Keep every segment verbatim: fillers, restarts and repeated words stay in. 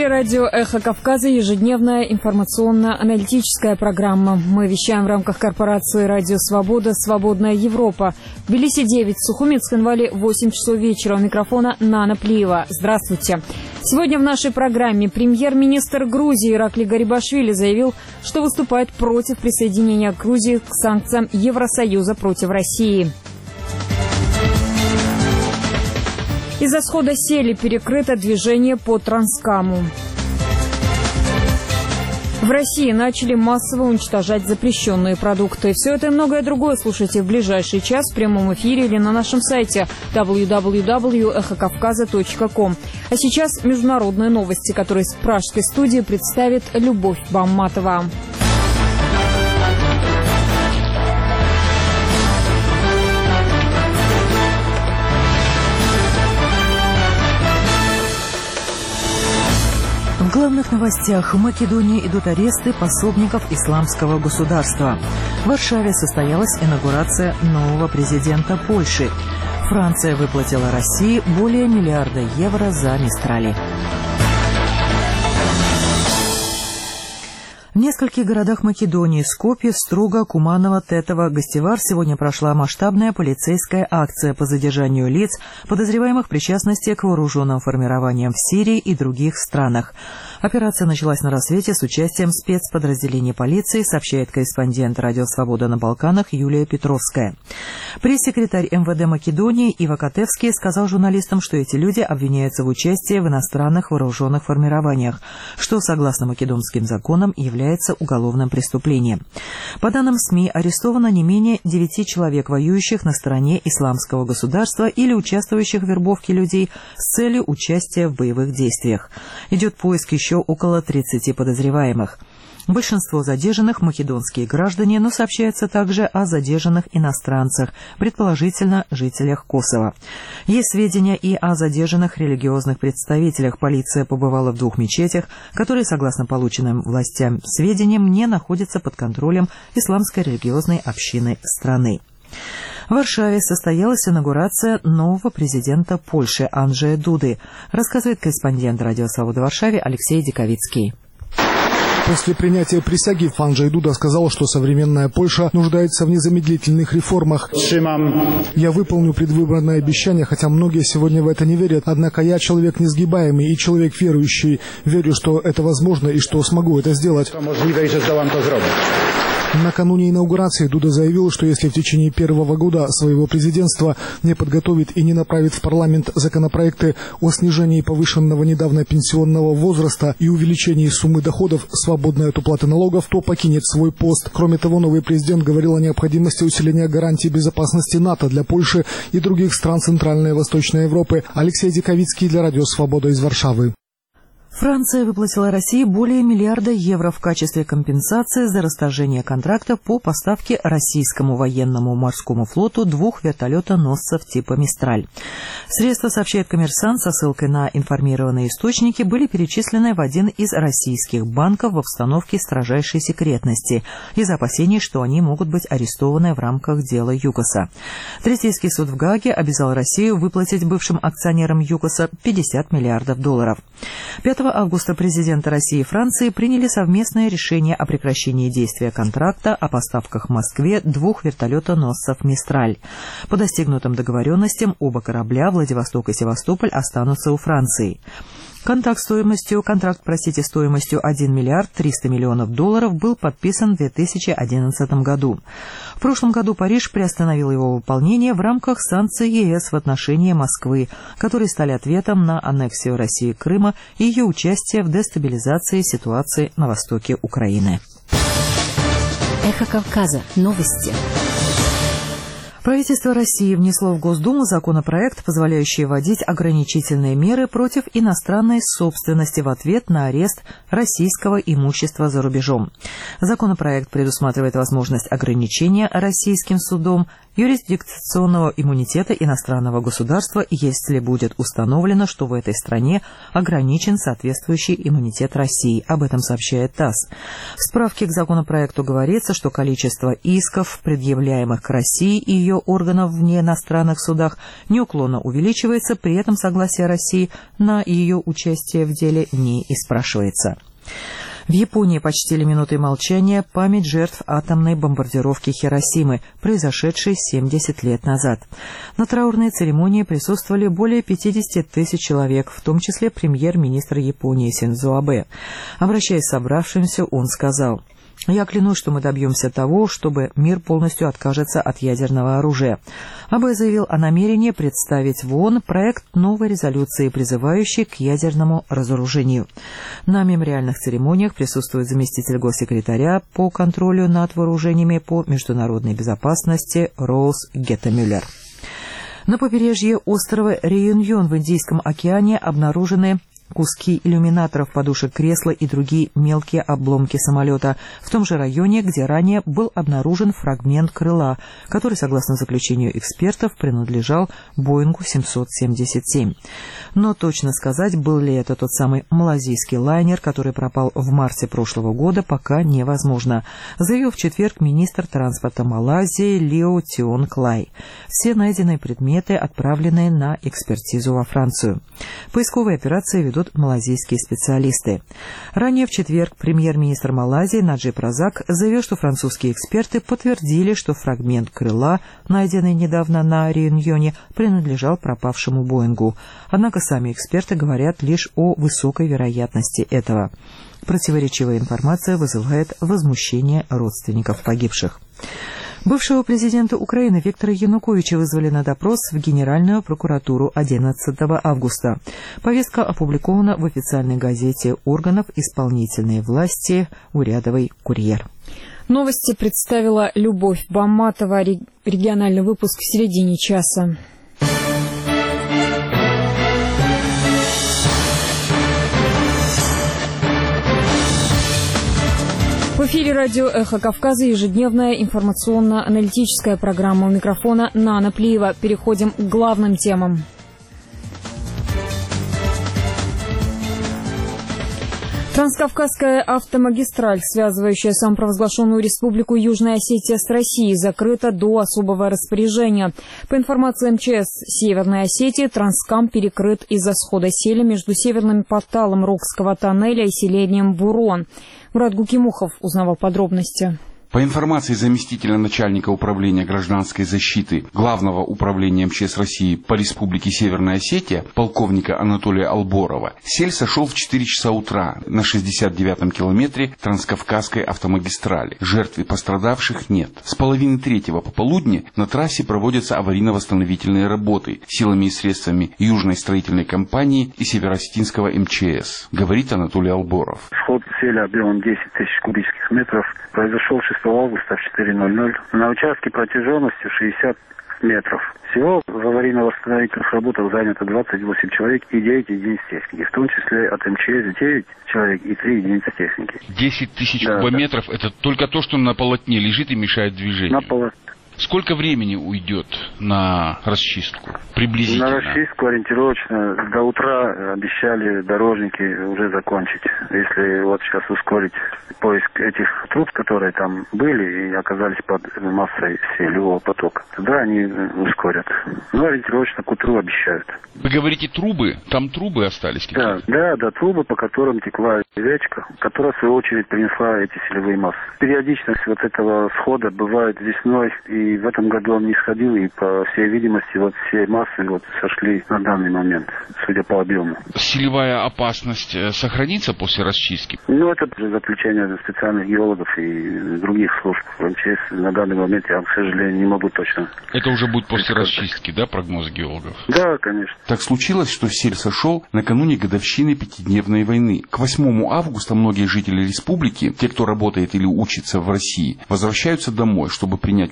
эфире радио «Эхо Кавказа» ежедневная информационно-аналитическая программа. Мы вещаем в рамках корпорации «Радио Свобода. Свободная Европа». В Тбилиси девять, в Сухуминском-Инвале восемь часов вечера. У микрофона Нана Плиева. Здравствуйте. Сегодня в нашей программе премьер-министр Грузии Иракли Гарибашвили заявил, что выступает против присоединения Грузии к санкциям Евросоюза против России. Из-за схода сели перекрыто движение по Транскаму. В России начали массово уничтожать запрещенные продукты. Все это и многое другое слушайте в ближайший час в прямом эфире или на нашем сайте дабл ю дабл ю дабл ю точка эхо кавказа точка ком. А сейчас международные новости, которые с пражской студии представит Любовь Бамматова. В главных новостях: в Македонии идут аресты пособников исламского государства. В Варшаве состоялась инаугурация нового президента Польши. Франция выплатила России более миллиарда евро за Мистрали. В нескольких городах Македонии — Скопье, Струга, Куманово, Тетово, Гостевар — сегодня прошла масштабная полицейская акция по задержанию лиц, подозреваемых в причастности к вооруженным формированиям в Сирии и других странах. Операция началась на рассвете с участием спецподразделений полиции, сообщает корреспондент «Радио Свобода» на Балканах Юлия Петровская. Пресс-секретарь эм вэ дэ Македонии Ива Котевский сказал журналистам, что эти люди обвиняются в участии в иностранных вооруженных формированиях, что, согласно македонским законам, является является уголовным преступлением. По данным СМИ, арестовано не менее девяти человек, воюющих на стороне исламского государства или участвующих в вербовке людей с целью участия в боевых действиях. Идет поиск еще около тридцати подозреваемых. Большинство задержанных – македонские граждане, но сообщается также о задержанных иностранцах, предположительно жителях Косово. Есть сведения и о задержанных религиозных представителях. Полиция побывала в двух мечетях, которые, согласно полученным властям сведениям, не находятся под контролем исламской религиозной общины страны. В Варшаве состоялась инаугурация нового президента Польши Анджея Дуды, рассказывает корреспондент «Радио Свобода» в Варшаве Алексей Диковицкий. После принятия присяги Анджей Дуда сказал, что современная Польша нуждается в незамедлительных реформах. Я выполню предвыборное обещание, хотя многие сегодня в это не верят. Однако я человек несгибаемый и человек верующий. Верю, что это возможно и что смогу это сделать. Накануне инаугурации Дуда заявил, что если в течение первого года своего президентства не подготовит и не направит в парламент законопроекты о снижении повышенного недавно пенсионного возраста и увеличении суммы доходов, свободной от уплаты налогов, то покинет свой пост. Кроме того, новый президент говорил о необходимости усиления гарантий безопасности НАТО для Польши и других стран Центральной и Восточной Европы. Алексей Диковицкий для Радио Свобода из Варшавы. Франция выплатила России более миллиарда евро в качестве компенсации за расторжение контракта по поставке российскому военному морскому флоту двух вертолетоносцев типа «Мистраль». Средства, сообщает «Коммерсант», со ссылкой на информированные источники, были перечислены в один из российских банков в обстановке строжайшей секретности из-за опасений, что они могут быть арестованы в рамках дела ЮКОСа. Третейский суд в Гааге обязал Россию выплатить бывшим акционерам ЮКОСа пятьдесят миллиардов долларов. пятого августа президенты России и Франции приняли совместное решение о прекращении действия контракта о поставках в Москве двух вертолетоносцев «Мистраль». По достигнутым договоренностям оба корабля «Владивосток» и «Севастополь» останутся у Франции. Контракт стоимостью, контракт, простите, стоимостью один миллиард триста миллионов долларов был подписан в две тысячи одиннадцатом году. В прошлом году Париж приостановил его выполнение в рамках санкций е эс в отношении Москвы, которые стали ответом на аннексию России Крыма и ее участие в дестабилизации ситуации на востоке Украины. Эхо Кавказа. Новости. Правительство России внесло в Госдуму законопроект, позволяющий вводить ограничительные меры против иностранной собственности в ответ на арест российского имущества за рубежом. Законопроект предусматривает возможность ограничения российским судом юрисдикционного иммунитета иностранного государства, если будет установлено, что в этой стране ограничен соответствующий иммунитет России. Об этом сообщает ТАСС. В справке к законопроекту говорится, что количество исков, предъявляемых к России и ее органов в неиностранных судах, неуклонно увеличивается, при этом согласие России на ее участие в деле не и спрашивается. В Японии почтили минутой молчания память жертв атомной бомбардировки Хиросимы, произошедшей семьдесят лет назад. На траурной церемонии присутствовали более пятьдесят тысяч человек, в том числе премьер-министр Японии Синдзо Абэ. Обращаясь к собравшимся, он сказал: «Я клянусь, что мы добьемся того, чтобы мир полностью откажется от ядерного оружия». Абэ заявил о намерении представить в ООН проект новой резолюции, призывающей к ядерному разоружению. На мемориальных церемониях присутствует заместитель госсекретаря по контролю над вооружениями по международной безопасности Роуз Геттемюллер. На побережье острова Реюньон в Индийском океане обнаружены куски иллюминаторов, подушек кресла и другие мелкие обломки самолета, в том же районе, где ранее был обнаружен фрагмент крыла, который, согласно заключению экспертов, принадлежал Боингу семьсот семьдесят семь. Но точно сказать, был ли это тот самый малазийский лайнер, который пропал в марте прошлого года, пока невозможно, заявил в четверг министр транспорта Малайзии Лио Тион Клай. Все найденные предметы отправлены на экспертизу во Францию. Поисковые операции ведут малазийские специалисты. Ранее в четверг премьер-министр Малайзии Наджиб Разак заявил, что французские эксперты подтвердили, что фрагмент крыла, найденный недавно на Реюньоне, принадлежал пропавшему Боингу. Однако сами эксперты говорят лишь о высокой вероятности этого. Противоречивая информация вызывает возмущение родственников погибших. Бывшего президента Украины Виктора Януковича вызвали на допрос в Генеральную прокуратуру одиннадцатого августа. Повестка опубликована в официальной газете органов исполнительной власти «Урядовый курьер». Новости представила Любовь Баматова. Региональный выпуск в середине часа. В эфире радио «Эхо Кавказа», ежедневная информационно-аналитическая программа. У микрофона Нана Плиева. Переходим к главным темам. Транскавказская автомагистраль, связывающая самопровозглашенную республику Южная Осетия с Россией, закрыта до особого распоряжения. По информации эм че эс Северной Осетии, Транскам перекрыт из-за схода селя между северным порталом Рокского тоннеля и селением Бурон. Мурат Гукимухов узнавал подробности. По информации заместителя начальника управления гражданской защиты Главного управления эм че эс России по Республике Северная Осетия полковника Анатолия Алборова, сель сошел в четыре часа утра на шестьдесят девятом километре Транскавказской автомагистрали. Жертв и пострадавших нет. С половины третьего пополудни на трассе проводятся аварийно-восстановительные работы силами и средствами Южной строительной компании и Североосетинского эм че эс, говорит Анатолий Алборов. Сход сели объемом десять тысяч кубических метров произошел шестого августа в четыре ноль ноль на участке протяженностью шестьдесят метров. Всего в аварийно-восстановительных работах занято двадцать восемь человек и девять единиц техники, в том числе от эм че эс девять человек и три единицы техники. десять тысяч да, кубометров да. Это только то, что на полотне лежит и мешает движению. На полотне. Сколько времени уйдет на расчистку? Приблизительно. На расчистку ориентировочно до утра обещали дорожники уже закончить. Если вот сейчас ускорить поиск этих труб, которые там были и оказались под массой селевого потока, тогда они ускорят. Но ориентировочно к утру обещают. Вы говорите трубы? Там трубы остались какие-то? Да, да, да, трубы, по которым текла речка, которая в свою очередь принесла эти селевые массы. Периодичность вот этого схода бывает весной, и в этом году он не сходил, и по всей видимости вот все массы вот сошли на данный момент, судя по объему. Селевая опасность сохранится после расчистки? Ну, это заключение специальных геологов и других служб эм че эс. На данный момент я, к сожалению, не могу точно. Это уже будет после расчистки, да, прогноз геологов? Да, конечно. Так случилось, что сель сошел накануне годовщины пятидневной войны. К восьмому августа многие жители республики, те, кто работает или учится в России, возвращаются домой, чтобы принять участие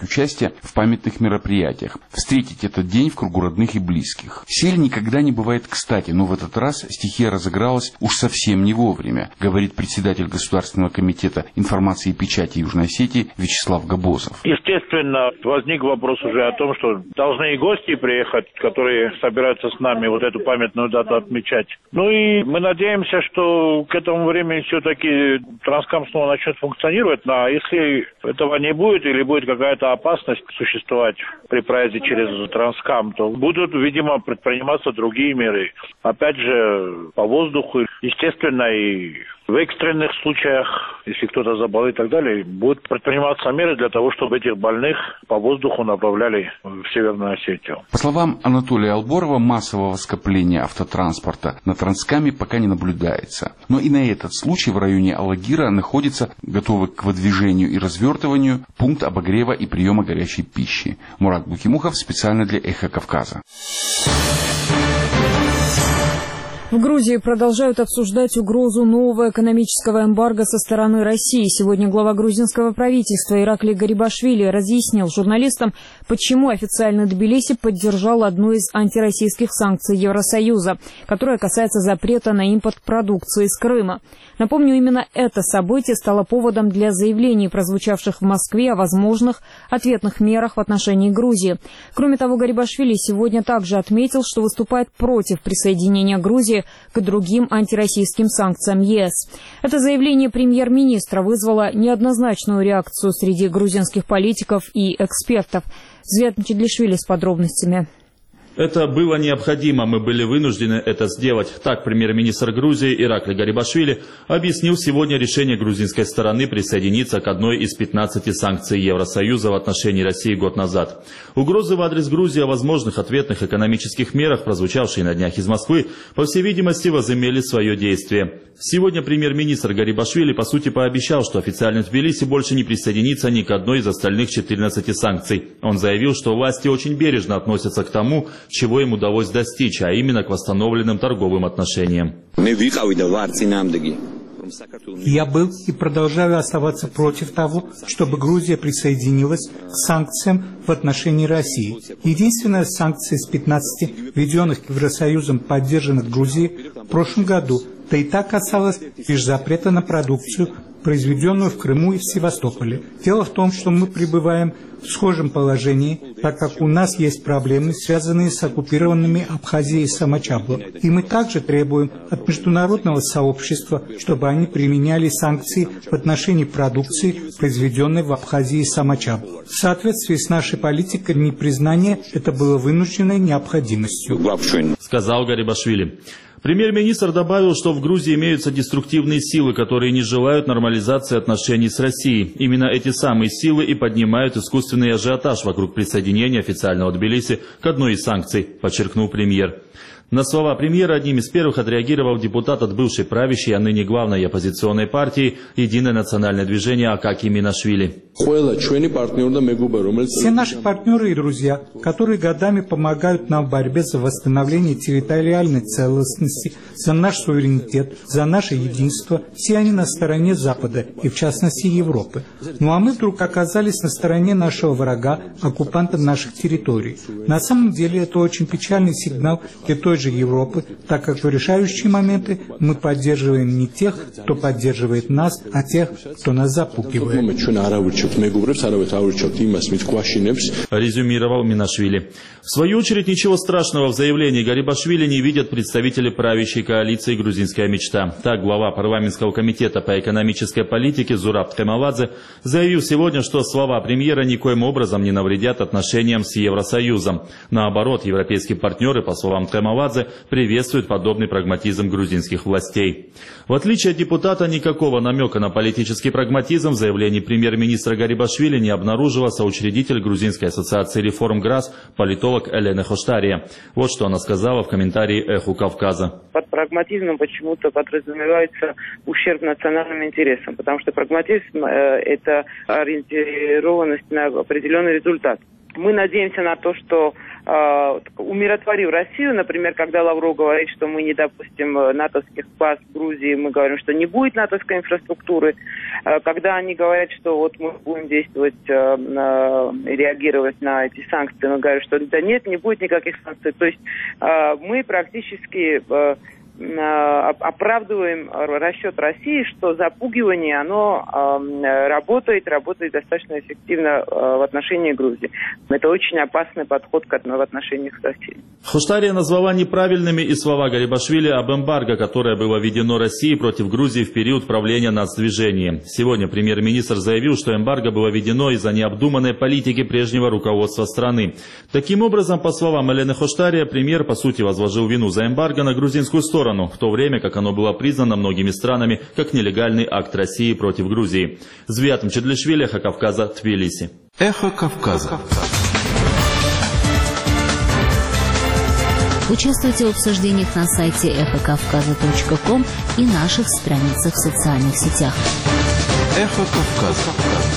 участие в памятных мероприятиях, встретить этот день в кругу родных и близких. Сель никогда не бывает кстати, но в этот раз стихия разыгралась уж совсем не вовремя, говорит председатель Государственного комитета информации и печати Южной Осетии Вячеслав Габозов. Естественно, возник вопрос уже о том, что должны и гости приехать, которые собираются с нами вот эту памятную дату отмечать. Ну и мы надеемся, что к этому времени все-таки Транскам снова начнет функционировать. А если этого не будет или будет какая-то опасность существовать при проезде через Транскам, то будут, видимо, предприниматься другие меры. Опять же, по воздуху, естественно, и в экстренных случаях, если кто-то заболеет и так далее, будут предприниматься меры для того, чтобы этих больных по воздуху направляли в Северную Осетию. По словам Анатолия Алборова, массового скопления автотранспорта на Транскаме пока не наблюдается. Но и на этот случай в районе Алагира находится, готовый к выдвижению и развертыванию, пункт обогрева и приема горячей пищи. Мурат Букимухов специально для «Эхо Кавказа». В Грузии продолжают обсуждать угрозу нового экономического эмбарго со стороны России. Сегодня глава грузинского правительства Ираклий Гарибашвили разъяснил журналистам, почему официально Тбилиси поддержал одну из антироссийских санкций Евросоюза, которая касается запрета на импорт продукции из Крыма. Напомню, именно это событие стало поводом для заявлений, прозвучавших в Москве о возможных ответных мерах в отношении Грузии. Кроме того, Гарибашвили сегодня также отметил, что выступает против присоединения Грузии к другим антироссийским санкциям ЕС. Это заявление премьер-министра вызвало неоднозначную реакцию среди грузинских политиков и экспертов. Звят Мчедлишвили с подробностями. Это было необходимо, мы были вынуждены это сделать. Так премьер-министр Грузии Ираклий Гарибашвили объяснил сегодня решение грузинской стороны присоединиться к одной из пятнадцати санкций Евросоюза в отношении России год назад. Угрозы в адрес Грузии о возможных ответных экономических мерах, прозвучавшие на днях из Москвы, по всей видимости, возымели свое действие. Сегодня премьер-министр Гарибашвили по сути пообещал, что официально Тбилиси больше не присоединится ни к одной из остальных четырнадцати санкций. Он заявил, что власти очень бережно относятся к тому, чего им удалось достичь, а именно к восстановленным торговым отношениям. Я был и продолжаю оставаться против того, чтобы Грузия присоединилась к санкциям в отношении России. Единственная санкция из пятнадцати, введенных Евросоюзом, поддержанных Грузией в прошлом году, да и так касалась лишь запрета на продукцию, произведенную в Крыму и в Севастополе. Дело в том, что мы пребываем в схожем положении, так как у нас есть проблемы, связанные с оккупированными Абхазией и Самочаблом. И мы также требуем от международного сообщества, чтобы они применяли санкции в отношении продукции, произведенной в Абхазии и Самочабле. В соответствии с нашей политикой непризнания это было вынужденной необходимостью, сказал Гарибашвили. Премьер-министр добавил, что в Грузии имеются деструктивные силы, которые не желают нормализации отношений с Россией. Именно эти самые силы и поднимают искусственный ажиотаж вокруг присоединения официального Тбилиси к одной из санкций, подчеркнул премьер. На слова премьера одним из первых отреагировал депутат от бывшей правящей, а ныне главной оппозиционной партии «Единое национальное движение» Акаки Минашвили. Все наши партнеры и друзья, которые годами помогают нам в борьбе за восстановление территориальной целостности, за наш суверенитет, за наше единство, все они на стороне Запада и в частности Европы. Ну а мы вдруг оказались на стороне нашего врага, оккупанта наших территорий. На самом деле это очень печальный сигнал для той же Европы, так как в решающие моменты мы поддерживаем не тех, кто поддерживает нас, а тех, кто нас запугивает. Резюмировал Минашвили. В свою очередь, ничего страшного в заявлении Гарибашвили не видят представители правящей коалиции «Грузинская мечта». Так, глава парламентского комитета по экономической политике Зураб Тхемаладзе заявил сегодня, что слова премьера никоим образом не навредят отношениям с Евросоюзом. Наоборот, европейские партнеры, по словам Тхемаладзе, приветствуют подобный прагматизм грузинских властей. В отличие от депутата, никакого намека на политический прагматизм в заявлении премьер-министра Гарибашвили не обнаружила соучредитель Грузинской ассоциации реформ ГРАС, политолог Элена Хоштария. Вот что она сказала в комментарии «Эху Кавказа». Под прагматизмом почему-то подразумевается ущерб национальным интересам, потому что прагматизм э, – это ориентированность на определенный результат. Мы надеемся на то, что э, умиротворив Россию, например, когда Лавров говорит, что мы не допустим натовских баз в Грузии, мы говорим, что не будет натовской инфраструктуры. Э, когда они говорят, что вот мы будем действовать, э, э, реагировать на эти санкции, мы говорим, что да нет, не будет никаких санкций. То есть э, мы практически... Э, оправдываем расчет России, что запугивание, оно э, работает, работает достаточно эффективно э, в отношении Грузии. Это очень опасный подход к, в отношениях с Россией. Хоштария назвала неправильными и слова Гарибашвили об эмбарго, которое было введено Россией против Грузии в период правления нацдвижения. Сегодня премьер-министр заявил, что эмбарго было введено из-за необдуманной политики прежнего руководства страны. Таким образом, по словам Елены Хоштария, премьер по сути возложил вину за эмбарго на грузинскую сторону, в то время как оно было признано многими странами как нелегальный акт России против Грузии. Звиат Мчедлишвили, Эхо Кавказа, Тбилиси. Эхо Кавказа. Участвуйте в обсуждениях на сайте эхо кавказа точка ком и наших страницах в социальных сетях. Эхо Кавказа.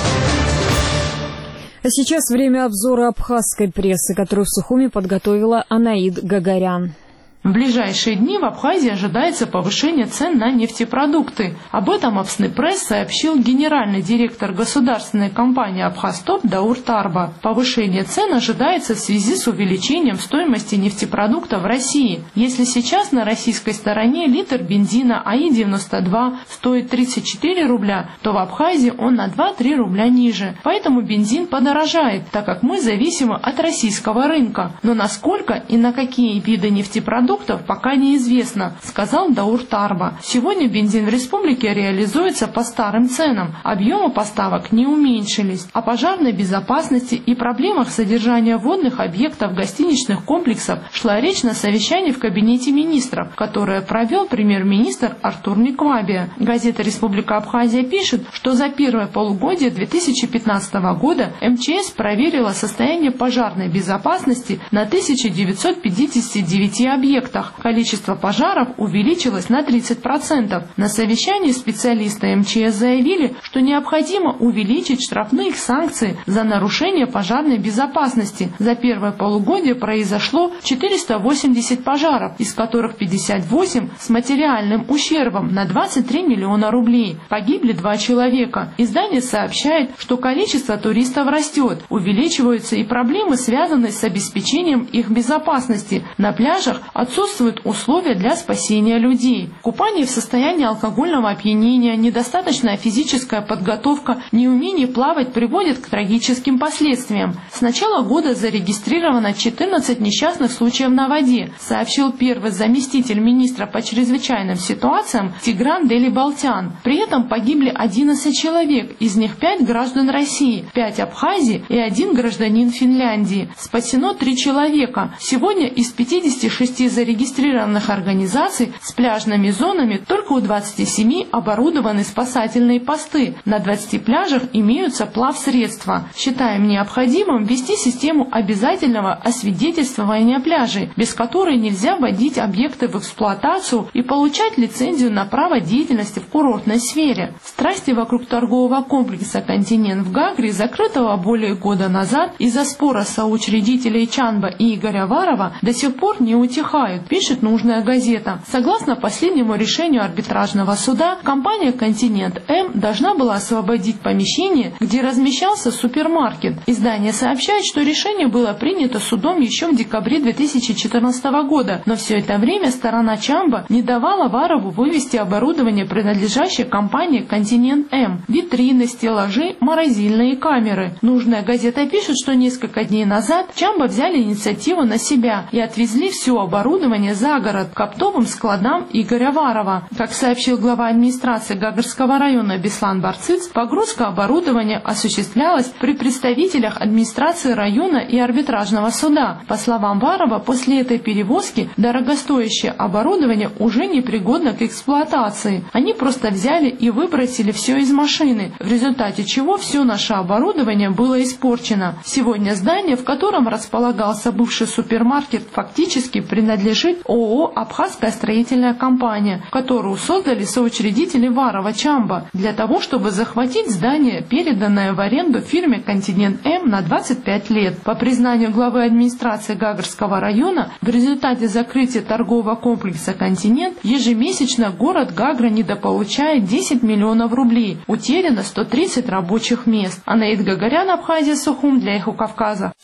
А сейчас время обзора абхазской прессы, которую в Сухуми подготовила Анаид Гагарян. В ближайшие дни в Абхазии ожидается повышение цен на нефтепродукты. Об этом Абснепресс сообщил генеральный директор государственной компании «Абхазтоп» Даур Тарба. Повышение цен ожидается в связи с увеличением стоимости нефтепродуктов в России. Если сейчас на российской стороне литр бензина АИ девяносто два стоит тридцать четыре рубля, то в Абхазии он на два-три рубля ниже. Поэтому бензин подорожает, так как мы зависимы от российского рынка. Но насколько и на какие виды нефтепродуктов пока неизвестно, сказал Даур Тарба. Сегодня бензин в республике реализуется по старым ценам. Объемы поставок не уменьшились. О пожарной безопасности и проблемах содержания водных объектов гостиничных комплексов шла речь на совещании в кабинете министров, которое провел премьер-министр Артур Неквабия. Газета «Республика Абхазия» пишет, что за первое полугодие две тысячи пятнадцатого года эм че эс проверила состояние пожарной безопасности на тысяча девятьсот пятидесяти девяти объектах. Количество пожаров увеличилось на тридцать процентов. На совещании специалисты эм че эс заявили, что необходимо увеличить штрафные санкции за нарушение пожарной безопасности. За первое полугодие произошло четыреста восемьдесят пожаров, из которых пятьдесят восемь с материальным ущербом на двадцать три миллиона рублей. Погибли два человека. Издание сообщает, что количество туристов растет. Увеличиваются и проблемы, связанные с обеспечением их безопасности. На пляжах отсутствуют условия для спасения людей. Купание в состоянии алкогольного опьянения, недостаточная физическая подготовка, неумение плавать приводит к трагическим последствиям. С начала года зарегистрировано четырнадцать несчастных случаев на воде, сообщил первый заместитель министра по чрезвычайным ситуациям Тигран Делибалтян. При этом погибли одиннадцать человек, из них пять граждан России, пять Абхазии и один гражданин Финляндии. Спасено три человека. Сегодня из пятидесяти шести зарегистрированных организаций с пляжными зонами только у двадцати семи оборудованы спасательные посты. На двадцати пляжах имеются плавсредства. Считаем необходимым ввести систему обязательного освидетельствования пляжей, без которой нельзя вводить объекты в эксплуатацию и получать лицензию на право деятельности в курортной сфере. Страсти вокруг торгового комплекса «Континент» в Гагре, закрытого более года назад из-за спора соучредителей Чанба и Игоря Варова, до сих пор не утихают, пишет нужная газета. Согласно последнему решению арбитражного суда, компания «Континент-М» должна была освободить помещение, где размещался супермаркет. Издание сообщает, что решение было принято судом еще в декабре две тысячи четырнадцатого года, но все это время сторона Чанба не давала Варову вывести оборудование, принадлежащее компании «Континент-М». Витрины, стеллажи, морозильные камеры. Нужная газета пишет, что несколько дней назад Чанба взяли инициативу на себя и отвезли все оборудование за город к оптовым складам Игоря Варова. Как сообщил глава администрации Гагарского района Беслан Барциц, погрузка оборудования осуществлялась при представителях администрации района и арбитражного суда. По словам Варова, после этой перевозки дорогостоящее оборудование уже непригодно к эксплуатации. Они просто взяли и выбросили все из машины, в результате чего все наше оборудование было испорчено. Сегодня здание, в котором располагался бывший супермаркет, фактически принадлежит принадлежит ООО «Абхазская строительная компания», которую создали соучредители Варова Чамба для того, чтобы захватить здание, переданное в аренду фирме «Континент М» на двадцать пять лет. По признанию главы администрации Гагарского района, в результате закрытия торгового комплекса «Континент» ежемесячно город Гагра недополучает десять миллионов рублей. Утеряно сто тридцать рабочих мест. Анаид Гагарян, Абхазия, Сухум, для Эхо Кавказа.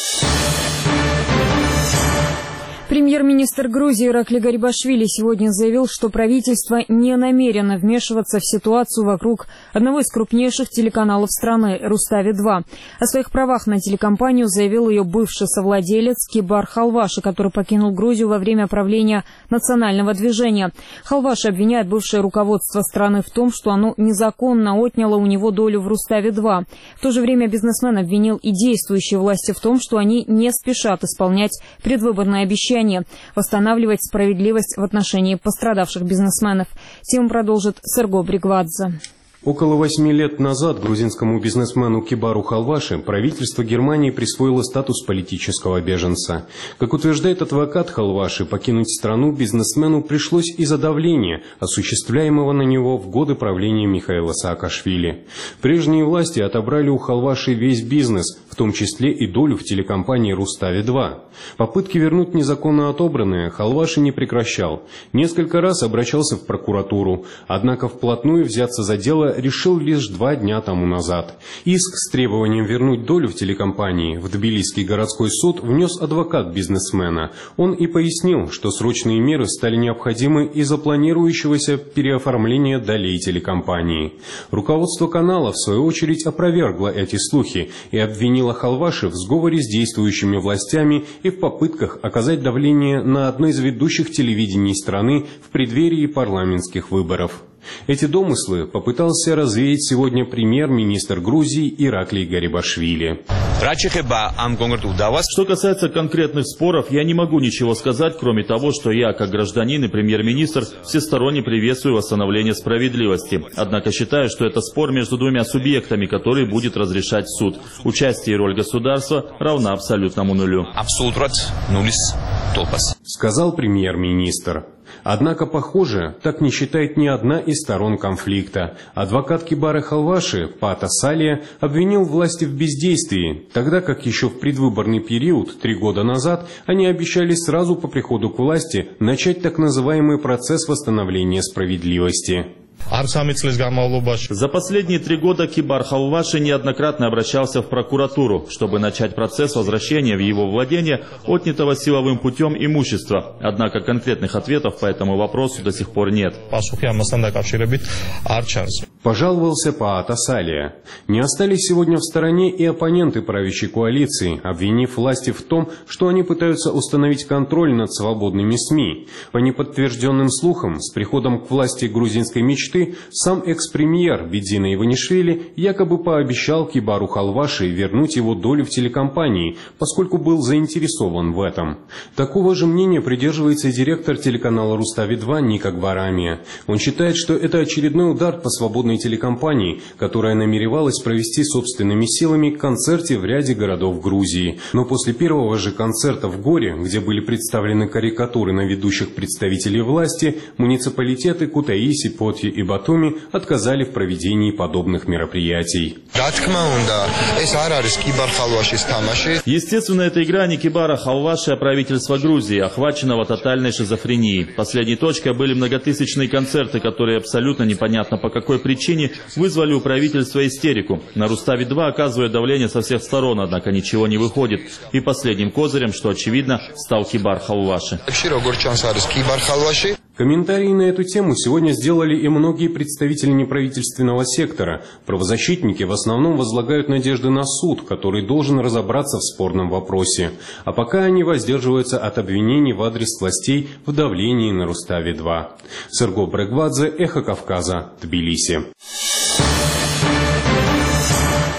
Премьер-министр Грузии Иракли Гарибашвили сегодня заявил, что правительство не намерено вмешиваться в ситуацию вокруг одного из крупнейших телеканалов страны – Рустави два. О своих правах на телекомпанию заявил ее бывший совладелец Кибар Халваши, который покинул Грузию во время правления национального движения. Халваши обвиняет бывшее руководство страны в том, что оно незаконно отняло у него долю в Рустави два. В то же время бизнесмен обвинил и действующие власти в том, что они не спешат исполнять предвыборные обещания восстанавливать справедливость в отношении пострадавших бизнесменов. Тему продолжит Серго Бригвадзе. Около восьми лет назад грузинскому бизнесмену Кибару Халваши правительство Германии присвоило статус политического беженца. Как утверждает адвокат Халваши, покинуть страну бизнесмену пришлось из-за давления, осуществляемого на него в годы правления Михаила Саакашвили. Прежние власти отобрали у Халваши весь бизнес, в том числе и долю в телекомпании Рустави два. Попытки вернуть незаконно отобранное Халваши не прекращал. Несколько раз обращался в прокуратуру, однако вплотную взяться за дело решил лишь два дня тому назад. Иск с требованием вернуть долю в телекомпании в Тбилисский городской суд внес адвокат бизнесмена. Он и пояснил, что срочные меры стали необходимы из-за планирующегося переоформления долей телекомпании. Руководство канала, в свою очередь, опровергло эти слухи и обвинило Халваши в сговоре с действующими властями и в попытках оказать давление на одно из ведущих телевидений страны в преддверии парламентских выборов. Эти домыслы попытался развеять сегодня премьер-министр Грузии Иракли Гарибашвили. Что касается конкретных споров, я не могу ничего сказать, кроме того, что я, как гражданин и премьер-министр, всесторонне приветствую восстановление справедливости. Однако считаю, что это спор между двумя субъектами, который будет разрешать суд. Участие и роль государства равна абсолютному нулю. Сказал премьер-министр. Однако, похоже, так не считает ни одна из сторон конфликта. Адвокат Кибара Халваши, Пата Салия, обвинил власти в бездействии, тогда как еще в предвыборный период, три года назад, они обещали сразу по приходу к власти начать так называемый процесс восстановления справедливости. За последние три года Кибар Халваши неоднократно обращался в прокуратуру, чтобы начать процесс возвращения в его владение отнятого силовым путем имущества. Однако конкретных ответов по этому вопросу до сих пор нет. Пожаловался Паата Салия. Не остались сегодня в стороне и оппоненты правящей коалиции, обвинив власти в том, что они пытаются установить контроль над свободными СМИ. По неподтвержденным слухам, с приходом к власти грузинской мечты сам экс-премьер Бидзина Иванишвили якобы пообещал Кибару Халваши вернуть его долю в телекомпании, поскольку был заинтересован в этом. Такого же мнения придерживается директор телеканала Рустави два Ника Гварамия. Он считает, что это очередной удар по свободной телекомпании, которая намеревалась провести собственными силами концерты в ряде городов Грузии. Но после первого же концерта в Горе, где были представлены карикатуры на ведущих представителей власти, муниципалитеты Кутаиси, Потьи и Батуми отказали в проведении подобных мероприятий. Естественно, это игра не Кибара Халваши, а правительства Грузии, охваченного тотальной шизофренией. Последней точкой были многотысячные концерты, которые абсолютно непонятно по какой причине вызвали у правительства истерику. На Рустави два оказывает давление со всех сторон, однако ничего не выходит. И последним козырем, что очевидно, стал Кибар Халваши. Комментарии на эту тему сегодня сделали и многие представители неправительственного сектора. Правозащитники в основном возлагают надежды на суд, который должен разобраться в спорном вопросе. А пока они воздерживаются от обвинений в адрес властей в давлении на Рустави два. Серго Брегвадзе, Эхо Кавказа, Тбилиси. В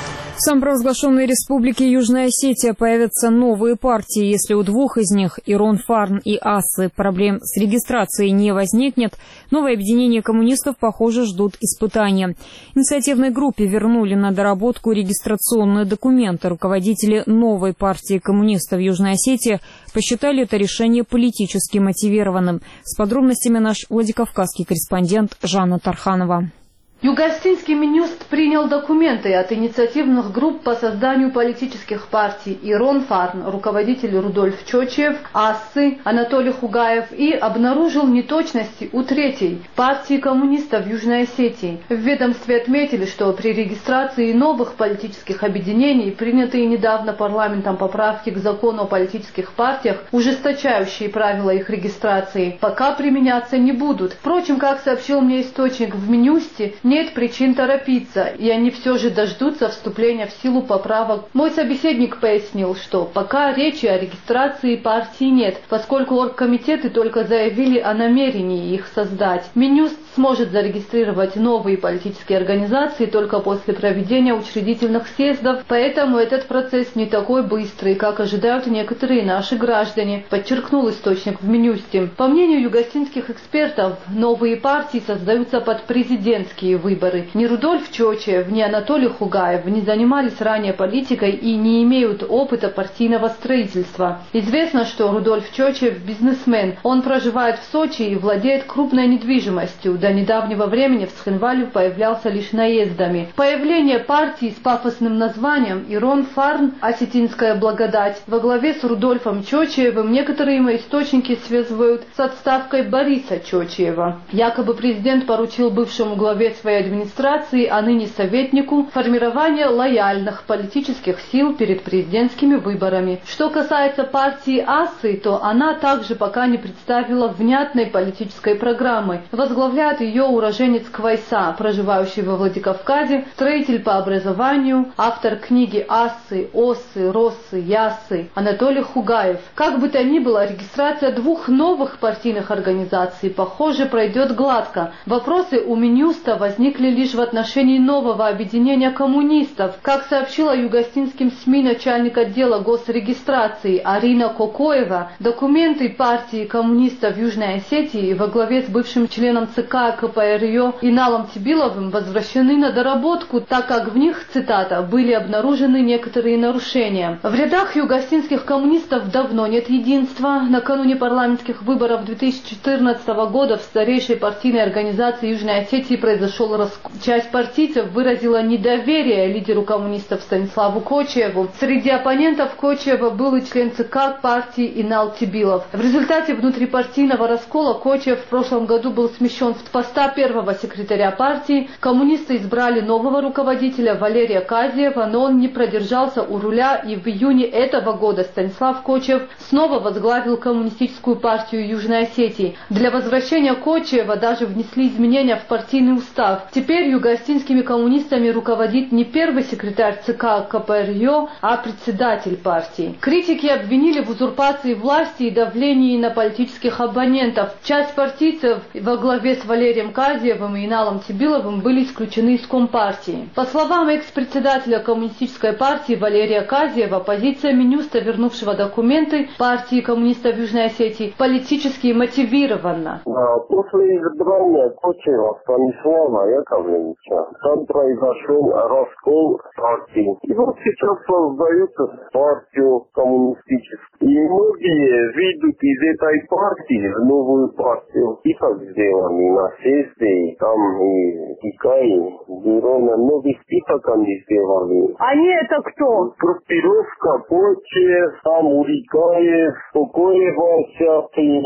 самопровозглашенной республике Южная Осетия появятся новые партии. Если у двух из них, Ирон Фарн и Асы, проблем с регистрацией не возникнет, новое объединение коммунистов, похоже, ждут испытания. Инициативной группе вернули на доработку регистрационные документы. Руководители новой партии коммунистов Южной Осетии посчитали это решение политически мотивированным. С подробностями наш владикавказский корреспондент Жанна Тарханова. Юго-Осетинский Минюст принял документы от инициативных групп по созданию политических партий Ирон Фарн, руководитель Рудольф Чочиев, Асы, Анатолий Хугаев, и обнаружил неточности у третьей партии коммунистов Южной Осетии. В ведомстве отметили, что при регистрации новых политических объединений, принятые недавно парламентом поправки к закону о политических партиях, ужесточающие правила их регистрации, пока применяться не будут. Впрочем, как сообщил мне источник в Минюсте, нет причин торопиться, и они все же дождутся вступления в силу поправок. Мой собеседник пояснил, что пока речи о регистрации партии нет, поскольку оргкомитеты только заявили о намерении их создать. Минюст сможет зарегистрировать новые политические организации только после проведения учредительных съездов, поэтому этот процесс не такой быстрый, как ожидают некоторые наши граждане, подчеркнул источник в Минюсте. По мнению югостинских экспертов, новые партии создаются под президентские выборы. Ни Рудольф Чочиев, ни Анатолий Хугаев не занимались ранее политикой и не имеют опыта партийного строительства. Известно, что Рудольф Чочиев бизнесмен. Он проживает в Сочи и владеет крупной недвижимостью. До недавнего времени в Схинвале появлялся лишь наездами. Появление партии с пафосным названием Ирон Фарн «Осетинская благодать» во главе с Рудольфом Чочиевым некоторые мои источники связывают с отставкой Бориса Чочиева. Якобы президент поручил бывшему главе своей администрации, а ныне советнику, формирование лояльных политических сил перед президентскими выборами. Что касается партии Асы, то она также пока не представила внятной политической программы. Возглавляет ее уроженец Квайса, проживающий во Владикавказе, строитель по образованию, автор книги «Асы, Осы, Россы, Ясы» Анатолий Хугаев. Как бы то ни было, регистрация двух новых партийных организаций, похоже, пройдет гладко. Вопросы у Минюста возникли лишь в отношении нового объединения коммунистов. Как сообщила югостинским СМИ начальник отдела госрегистрации Арина Кокоева, документы партии коммунистов Южной Осетии во главе с бывшим членом ЦК КПРЮ Иналом Тибиловым возвращены на доработку, так как в них, цитата, были обнаружены некоторые нарушения. В рядах югостинских коммунистов давно нет единства. Накануне парламентских выборов две тысячи четырнадцатого года в старейшей партийной организации Южной Осетии произошел раскол. Часть партийцев выразила недоверие лидеру коммунистов Станиславу Кочиеву. Среди оппонентов Кочиева был и член ЦК партии Инал Тибилов. В результате внутрипартийного раскола Кочиев в прошлом году был смещен с поста первого секретаря партии. Коммунисты избрали нового руководителя Валерия Казиева, но он не продержался у руля, и в июне этого года Станислав Кочиев снова возглавил коммунистическую партию Южной Осетии. Для возвращения Кочиева даже внесли изменения в партийный устав. Теперь югостинскими коммунистами руководит не первый секретарь ЦК КПРЮ, а председатель партии. Критики обвинили в узурпации власти и давлении на политических оппонентов. Часть партийцев во главе с Валерием Казиевым и Иналом Тибиловым были исключены из Компартии. По словам экс-председателя коммунистической партии Валерия Казиева, позиция Минюста, вернувшего документы партии коммунистов Южной Осетии, политически мотивирована. Да, после избрания Кочиева Станислава Яковлевича там произошел раскол партии. И вот сейчас создается партию коммунистическую. И многие видят из этой партии в новую партию. И как сделаны на съезде, там и Кикай, Бюрона, многих список они сделали. Они это кто? Группировка Кочиев, там Урикаев, Покоева, Сяты,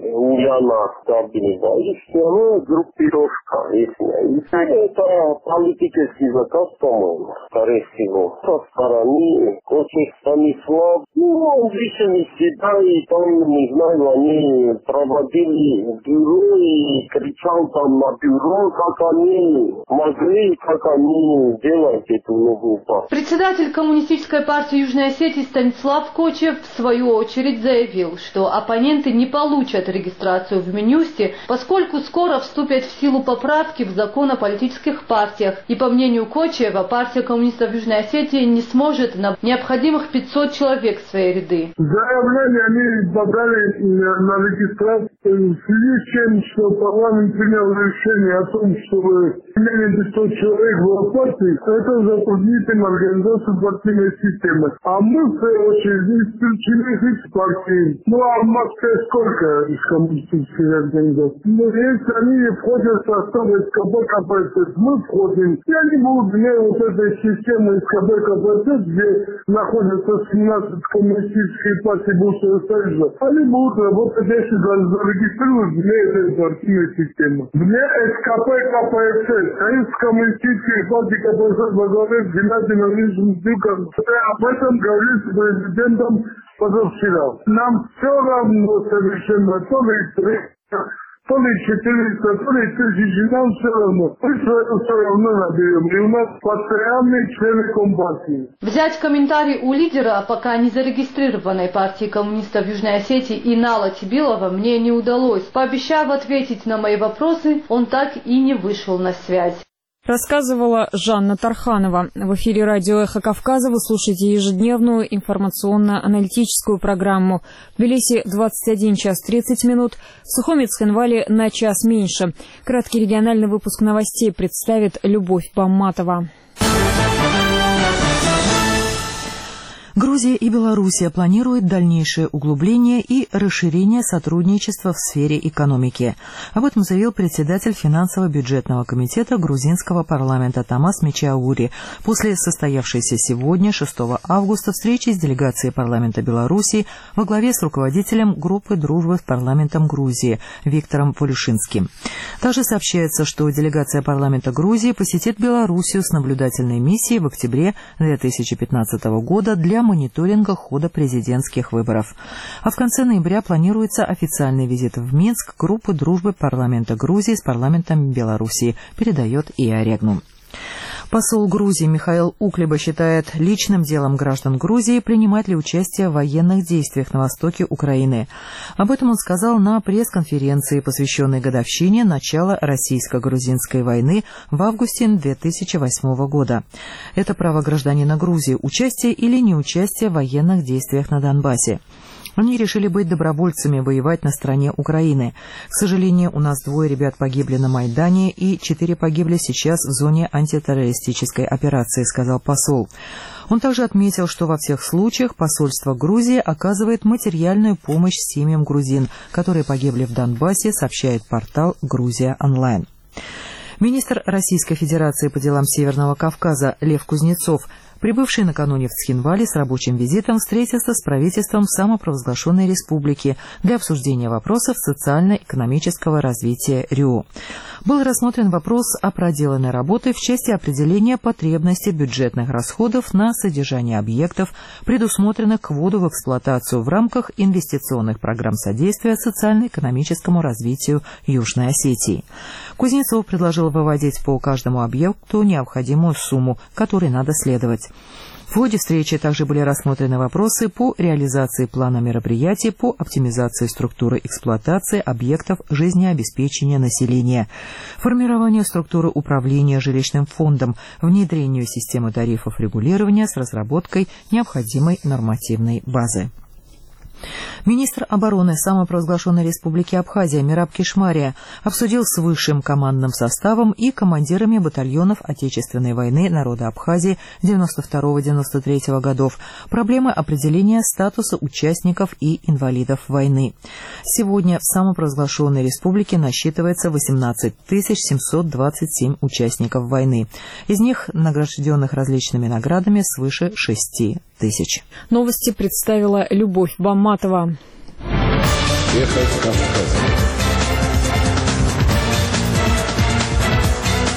Ульяна Стабилева. И все равно группировка ихняя. И все это политический заказ, по-моему, скорее всего. Со стороны Кочиев Станислав, ну, он лично они всегда, и там, не знаю, они проводили бюро и кричал там на бюро, как они могли, как они делают эту новую партию. Председатель Коммунистической партии Южной Осетии Станислав Кочев в свою очередь заявил, что оппоненты не получат регистрацию в Минюсте, поскольку скоро вступят в силу поправки в закон о политических партиях. И по мнению Кочева, партия коммунистов Южной Осетии не сможет на необходимых пятьсот человек в свои ряды. Заявление они подали на регистрацию в связи с тем, что парламент принял решение о том, чтобы менее пятьсот человек в партии, это затруднит им организацию партийной системы. А мы, в свою очередь, исключили их из партии. Ну, а в Москве сколько из коммунистических организаций? Ну, если они входят в состав СКБ КПСС, мы входим. И они будут вне вот этой системы СКБ КПСС, где находятся семнадцать коммунистических партий бывшего Союза. Они будут работать, если зарегистрируют вне этой партийной системы. Вне СКП КПСС. Союз коммунистических партий КПСС во главе с Геннадием Ильичем Дюком. Об этом говорили с президентом позавчера. Нам все равно совершенно, то ли три, то ли четыреста, то ли тысячи, нам все равно. Мы все равно наберем. И у нас постоянные члены Компартии. Взять комментарий у лидера пока не зарегистрированной партии коммунистов Южной Осетии Инала Тибилова мне не удалось. Пообещав ответить на мои вопросы, он так и не вышел на связь. Рассказывала Жанна Тарханова. В эфире радио «Эхо Кавказа» вы слушаете ежедневную информационно-аналитическую программу. В Тбилиси двадцать один час тридцать минут, в Сухуме-Цхинвале на час меньше. Краткий региональный выпуск новостей представит Любовь Бамматова. Грузия и Белоруссия планируют дальнейшее углубление и расширение сотрудничества в сфере экономики. Об этом заявил председатель финансово-бюджетного комитета грузинского парламента Тамас Мичаури после состоявшейся сегодня, шестого августа, встречи с делегацией парламента Белоруссии во главе с руководителем группы дружбы с парламентом Грузии Виктором Полюшинским. Также сообщается, что делегация парламента Грузии посетит Белоруссию с наблюдательной миссией в октябре две тысячи пятнадцатого года для мониторинга хода президентских выборов. А в конце ноября планируется официальный визит в Минск группы дружбы парламента Грузии с парламентом Белоруссии, передает ИА Регнум. Посол Грузии Михаил Уклеба считает личным делом граждан Грузии принимать ли участие в военных действиях на востоке Украины. Об этом он сказал на пресс-конференции, посвященной годовщине начала российско-грузинской войны в августе две тысячи восьмого года. Это право гражданина Грузии – участие или неучастие в военных действиях на Донбассе. Они решили быть добровольцами, воевать на стороне Украины. К сожалению, у нас двое ребят погибли на Майдане и четыре погибли сейчас в зоне антитеррористической операции, сказал посол. Он также отметил, что во всех случаях посольство Грузии оказывает материальную помощь семьям грузин, которые погибли в Донбассе, сообщает портал «Грузия онлайн». Министр Российской Федерации по делам Северного Кавказа Лев Кузнецов, прибывший накануне в Цхинвале с рабочим визитом, встретился с правительством самопровозглашенной республики для обсуждения вопросов социально-экономического развития РИО. Был рассмотрен вопрос о проделанной работе в части определения потребностей бюджетных расходов на содержание объектов, предусмотренных к вводу в эксплуатацию в рамках инвестиционных программ содействия социально-экономическому развитию Южной Осетии. Кузнецов предложил выводить по каждому объекту необходимую сумму, которой надо следовать. В ходе встречи также были рассмотрены вопросы по реализации плана мероприятий по оптимизации структуры эксплуатации объектов жизнеобеспечения населения, формированию структуры управления жилищным фондом, внедрению системы тарифов регулирования с разработкой необходимой нормативной базы. Министр обороны самопровозглашенной республики Абхазия Мираб Кишмария обсудил с высшим командным составом и командирами батальонов Отечественной войны народа Абхазии девяносто второго — девяносто третьего годов проблемы определения статуса участников и инвалидов войны. Сегодня в самопровозглашенной республике насчитывается восемнадцать тысяч семьсот двадцать семь участников войны. Из них награжденных различными наградами свыше шести тысяч. Новости представила Любовь Бамматова. Эхо Кавказа.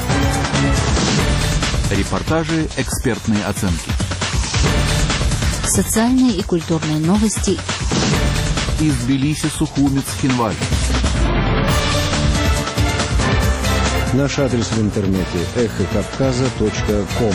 Репортажи, экспертные оценки. Социальные и культурные новости. Из Тбилиси, Сухумец, Хинваль. Наш адрес в интернете эхо кавказа точка ком.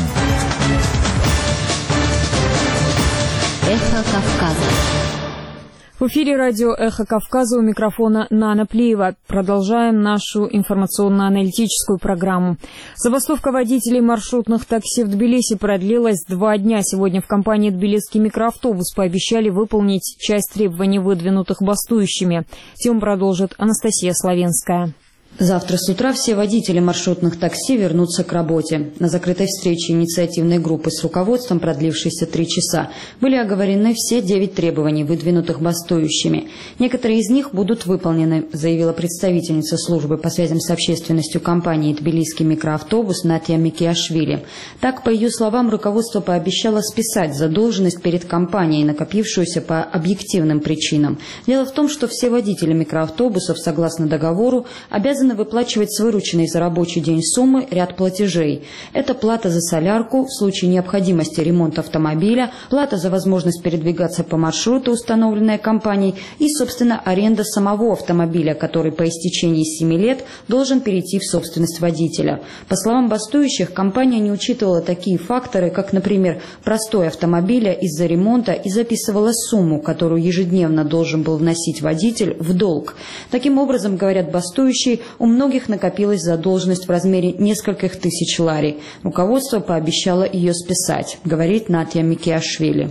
Эхо Кавказа. В эфире радио «Эхо Кавказа», у микрофона Нана Плиева. Продолжаем нашу информационно-аналитическую программу. Забастовка водителей маршрутных такси в Тбилиси продлилась два дня. Сегодня в компании «Тбилисский микроавтобус» пообещали выполнить часть требований, выдвинутых бастующими. Тему продолжит Анастасия Славенская. Завтра с утра все водители маршрутных такси вернутся к работе. На закрытой встрече инициативной группы с руководством, продлившейся три часа, были оговорены все девять требований, выдвинутых бастующими. Некоторые из них будут выполнены, заявила представительница службы по связям с общественностью компании «Тбилисский микроавтобус» Натья Микиашвили. Так, по ее словам, руководство пообещало списать задолженность перед компанией, накопившуюся по объективным причинам. Дело в том, что все водители микроавтобусов, согласно договору, обязаны выплачивать с вырученной за рабочий день суммы ряд платежей. Это плата за солярку в случае необходимости ремонта автомобиля, плата за возможность передвигаться по маршруту, установленной компанией, и, собственно, аренда самого автомобиля, который по истечении семи лет должен перейти в собственность водителя. По словам бастующих, компания не учитывала такие факторы, как, например, простой автомобиля из-за ремонта, и записывала сумму, которую ежедневно должен был вносить водитель, в долг. Таким образом, говорят бастующие, у многих накопилась задолженность в размере нескольких тысяч лари. Руководство пообещало ее списать, говорит Натья Микиашвили.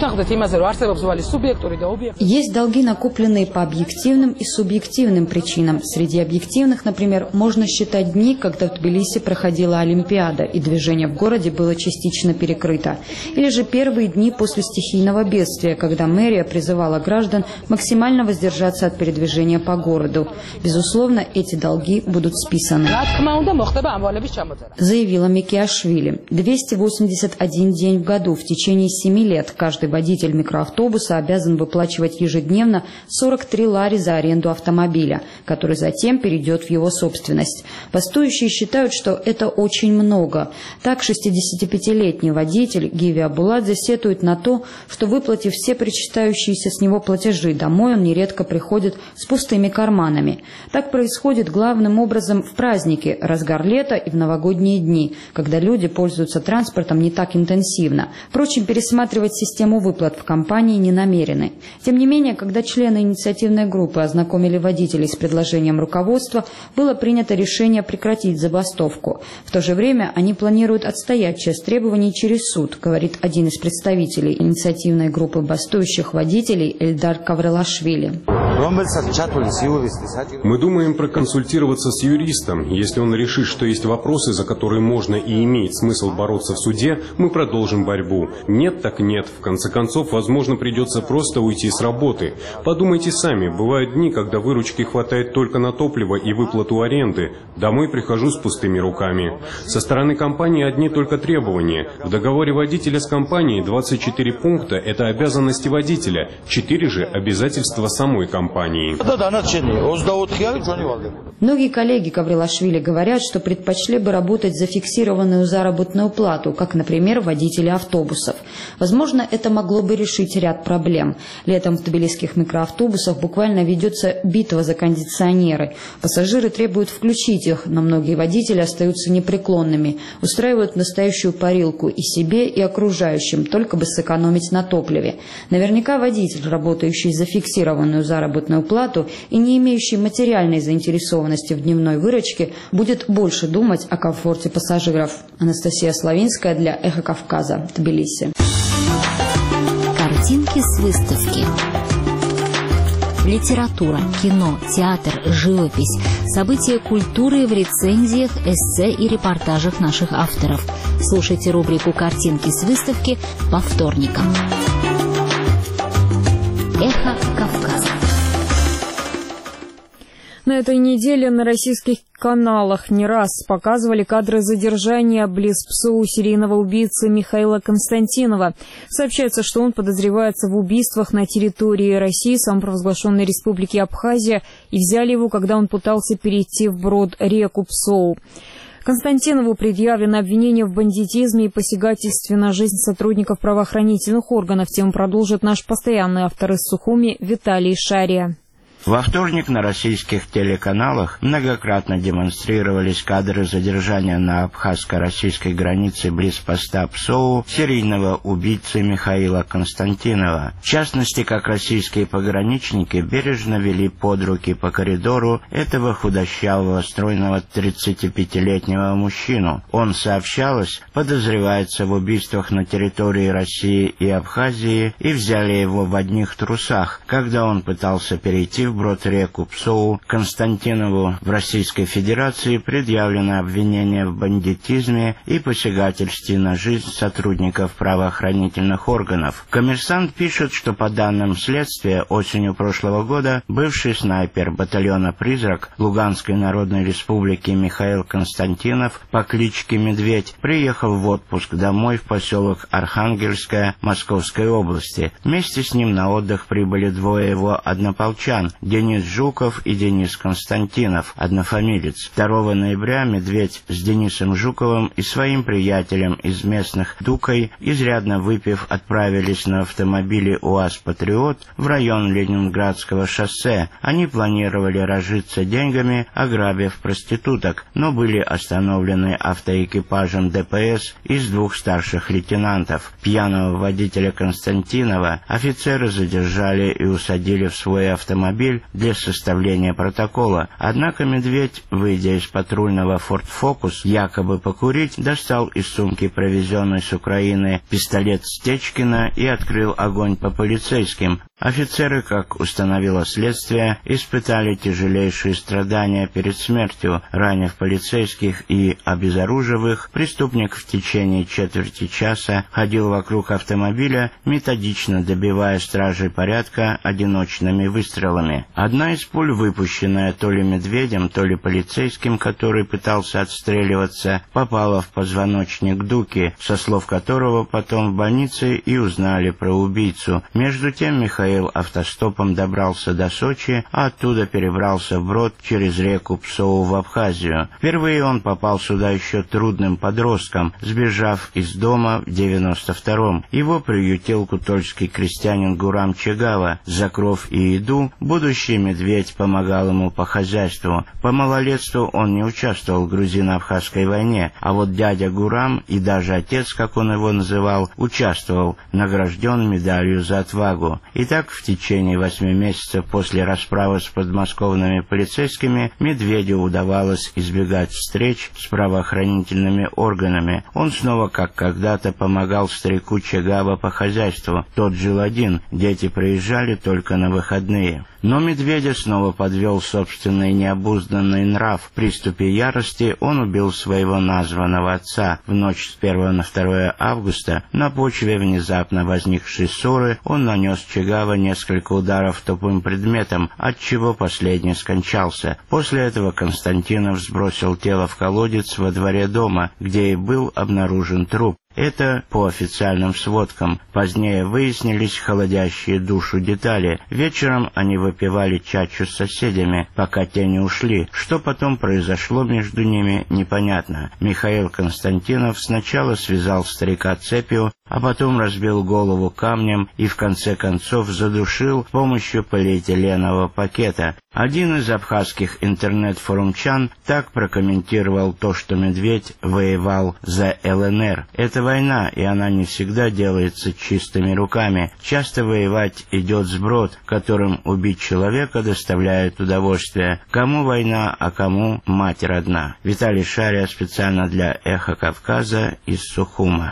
Есть долги, накопленные по объективным и субъективным причинам. Среди объективных, например, можно считать дни, когда в Тбилиси проходила Олимпиада, и движение в городе было частично перекрыто. Или же первые дни после стихийного бедствия, когда мэрия призывала граждан максимально воздержаться от передвижения по городу. Безусловно, эти долги будут списаны, заявила Микиашвили. двести восемьдесят один день в году в течение семи лет каждый водитель микроавтобуса обязан выплачивать ежедневно сорок три лари за аренду автомобиля, который затем перейдет в его собственность. Бастующие считают, что это очень много. Так, шестидесятипятилетний водитель Гиви Абуладзе сетует на то, что, выплатив все причитающиеся с него платежи, домой он нередко приходит с пустыми карманами. Так происходит главным образом в праздники, разгар лета и в новогодние дни, когда люди пользуются транспортом не так интенсивно. Впрочем, пересматривать систему выплат в компании не намерены. Тем не менее, когда члены инициативной группы ознакомили водителей с предложением руководства, было принято решение прекратить забастовку. В то же время они планируют отстоять часть требований через суд, говорит один из представителей инициативной группы бастующих водителей Эльдар Каврелашвили. Мы думаем проконсультироваться с юристом. Если он решит, что есть вопросы, за которые можно и имеет смысл бороться в суде, мы продолжим борьбу. Нет, так нет. В конце концов, возможно, придется просто уйти с работы. Подумайте сами, бывают дни, когда выручки хватает только на топливо и выплату аренды. Домой прихожу с пустыми руками. Со стороны компании одни только требования. В договоре водителя с компанией двадцать четыре пункта – это обязанности водителя, четыре же – обязательства самой компании. Многие коллеги Каврелашвили говорят, что предпочли бы работать за фиксированную заработную плату, как, например, водители автобусов. Возможно, это могло бы решить ряд проблем. Летом в тбилисских микроавтобусах буквально ведется битва за кондиционеры. Пассажиры требуют включить их, но многие водители остаются непреклонными, устраивают настоящую парилку и себе, и окружающим, только бы сэкономить на топливе. Наверняка водитель, работающий за фиксированную заработную плату и не имеющий материальной заинтересованности в дневной выручке, будет больше думать о комфорте пассажиров. Анастасия Славинская для «Эхо Кавказа», Тбилиси. Картинки с выставки. Литература, кино, театр, живопись, события культуры в рецензиях, эссе и репортажах наших авторов. Слушайте рубрику «Картинки с выставки» по вторникам. «Эхо Кавказа». На этой неделе на российских каналах не раз показывали кадры задержания близ ПСО серийного убийцы Михаила Константинова. Сообщается, что он подозревается в убийствах на территории России, самопровозглашенной республики Абхазия, и взяли его, когда он пытался перейти вброд реку Псоу. Константинову предъявлено обвинение в бандитизме и посягательстве на жизнь сотрудников правоохранительных органов. Тему продолжит наш постоянный автор из Сухуми Виталий Шария. Во вторник на российских телеканалах многократно демонстрировались кадры задержания на абхазско-российской границе близ поста ПСОУ серийного убийцы Михаила Константинова. В частности, как российские пограничники бережно вели под руки по коридору этого худощавого, стройного тридцатипятилетнего мужчину. Он, сообщалось, подозревается в убийствах на территории России и Абхазии, и взяли его в одних трусах, когда он пытался перейти в вброд реку Псоу. Константинову в Российской Федерации предъявлено обвинение в бандитизме и посягательстве на жизнь сотрудников правоохранительных органов. «Коммерсант» пишет, что по данным следствия осенью прошлого года бывший снайпер батальона «Призрак» Луганской Народной Республики Михаил Константинов по кличке Медведь приехал в отпуск домой в поселок Архангельское Московской области. Вместе с ним на отдых прибыли двое его однополчан – Денис Жуков и Денис Константинов, однофамилец. второго ноября Медведь с Денисом Жуковым и своим приятелем из местных Дукой, изрядно выпив, отправились на автомобиле УАЗ «Патриот» в район Ленинградского шоссе. Они планировали разжиться деньгами, ограбив проституток, но были остановлены автоэкипажем ДПС из двух старших лейтенантов. Пьяного водителя Константинова офицеры задержали и усадили в свой автомобиль для составления протокола. Однако Медведь, выйдя из патрульного Ford Focus якобы покурить, достал из сумки привезенный с Украины пистолет Стечкина и открыл огонь по полицейским. Офицеры, как установило следствие, испытали тяжелейшие страдания перед смертью. Ранив полицейских и обезоружив их, преступник в течение четверти часа ходил вокруг автомобиля, методично добивая стражей порядка одиночными выстрелами. Одна из пуль, выпущенная то ли Медведем, то ли полицейским, который пытался отстреливаться, попала в позвоночник Дуки, со слов которого потом в больнице и узнали про убийцу. Между тем Михаил автостопом добрался до Сочи, а оттуда перебрался вброд через реку Псоу в Абхазию. Впервые он попал сюда еще трудным подростком, сбежав из дома в девяносто втором. Его приютил кутольский крестьянин Гурам Чегава. За кров и еду будущий Медведь помогал ему по хозяйству. По малолетству он не участвовал в грузино-абхазской войне, а вот дядя Гурам и даже отец, как он его называл, участвовал, награжден медалью за отвагу. Итак, в течение восьми месяцев после расправы с подмосковными полицейскими Медведю удавалось избегать встреч с правоохранительными органами. Он снова, как когда-то, помогал старику Чегава по хозяйству. Тот жил один, дети приезжали только на выходные. Но Медведя снова подвел собственный необузданный нрав. В приступе ярости он убил своего названного отца. В ночь с первого на второе августа на почве внезапно возникшей ссоры он нанес Чегава несколько ударов тупым предметом, отчего последний скончался. После этого Константинов сбросил тело в колодец во дворе дома, где и был обнаружен труп. Это по официальным сводкам. Позднее выяснились холодящие душу детали. Вечером они выпивали чачу с соседями, пока те не ушли. Что потом произошло между ними, непонятно. Михаил Константинов сначала связал старика цепью, а потом разбил голову камнем и в конце концов задушил с помощью полиэтиленового пакета. Один из абхазских интернет-форумчан так прокомментировал то, что Медведь воевал за ЛНР. Это война, и она не всегда делается чистыми руками. Часто воевать идет сброд, которым убить человека доставляет удовольствие. Кому война, а кому мать родна. Виталий Шария специально для «Эхо Кавказа» из Сухума.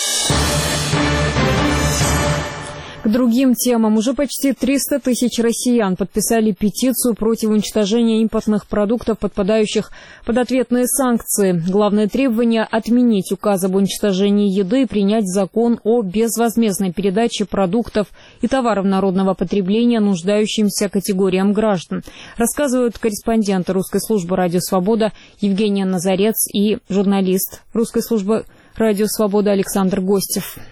К другим темам. Уже почти триста тысяч россиян подписали петицию против уничтожения импортных продуктов, подпадающих под ответные санкции. Главное требование – отменить указ об уничтожении еды и принять закон о безвозмездной передаче продуктов и товаров народного потребления нуждающимся категориям граждан. Рассказывают корреспонденты русской службы «Радио Свобода» Евгения Назарец и журналист русской службы «Радио Свобода» Александр Гостев.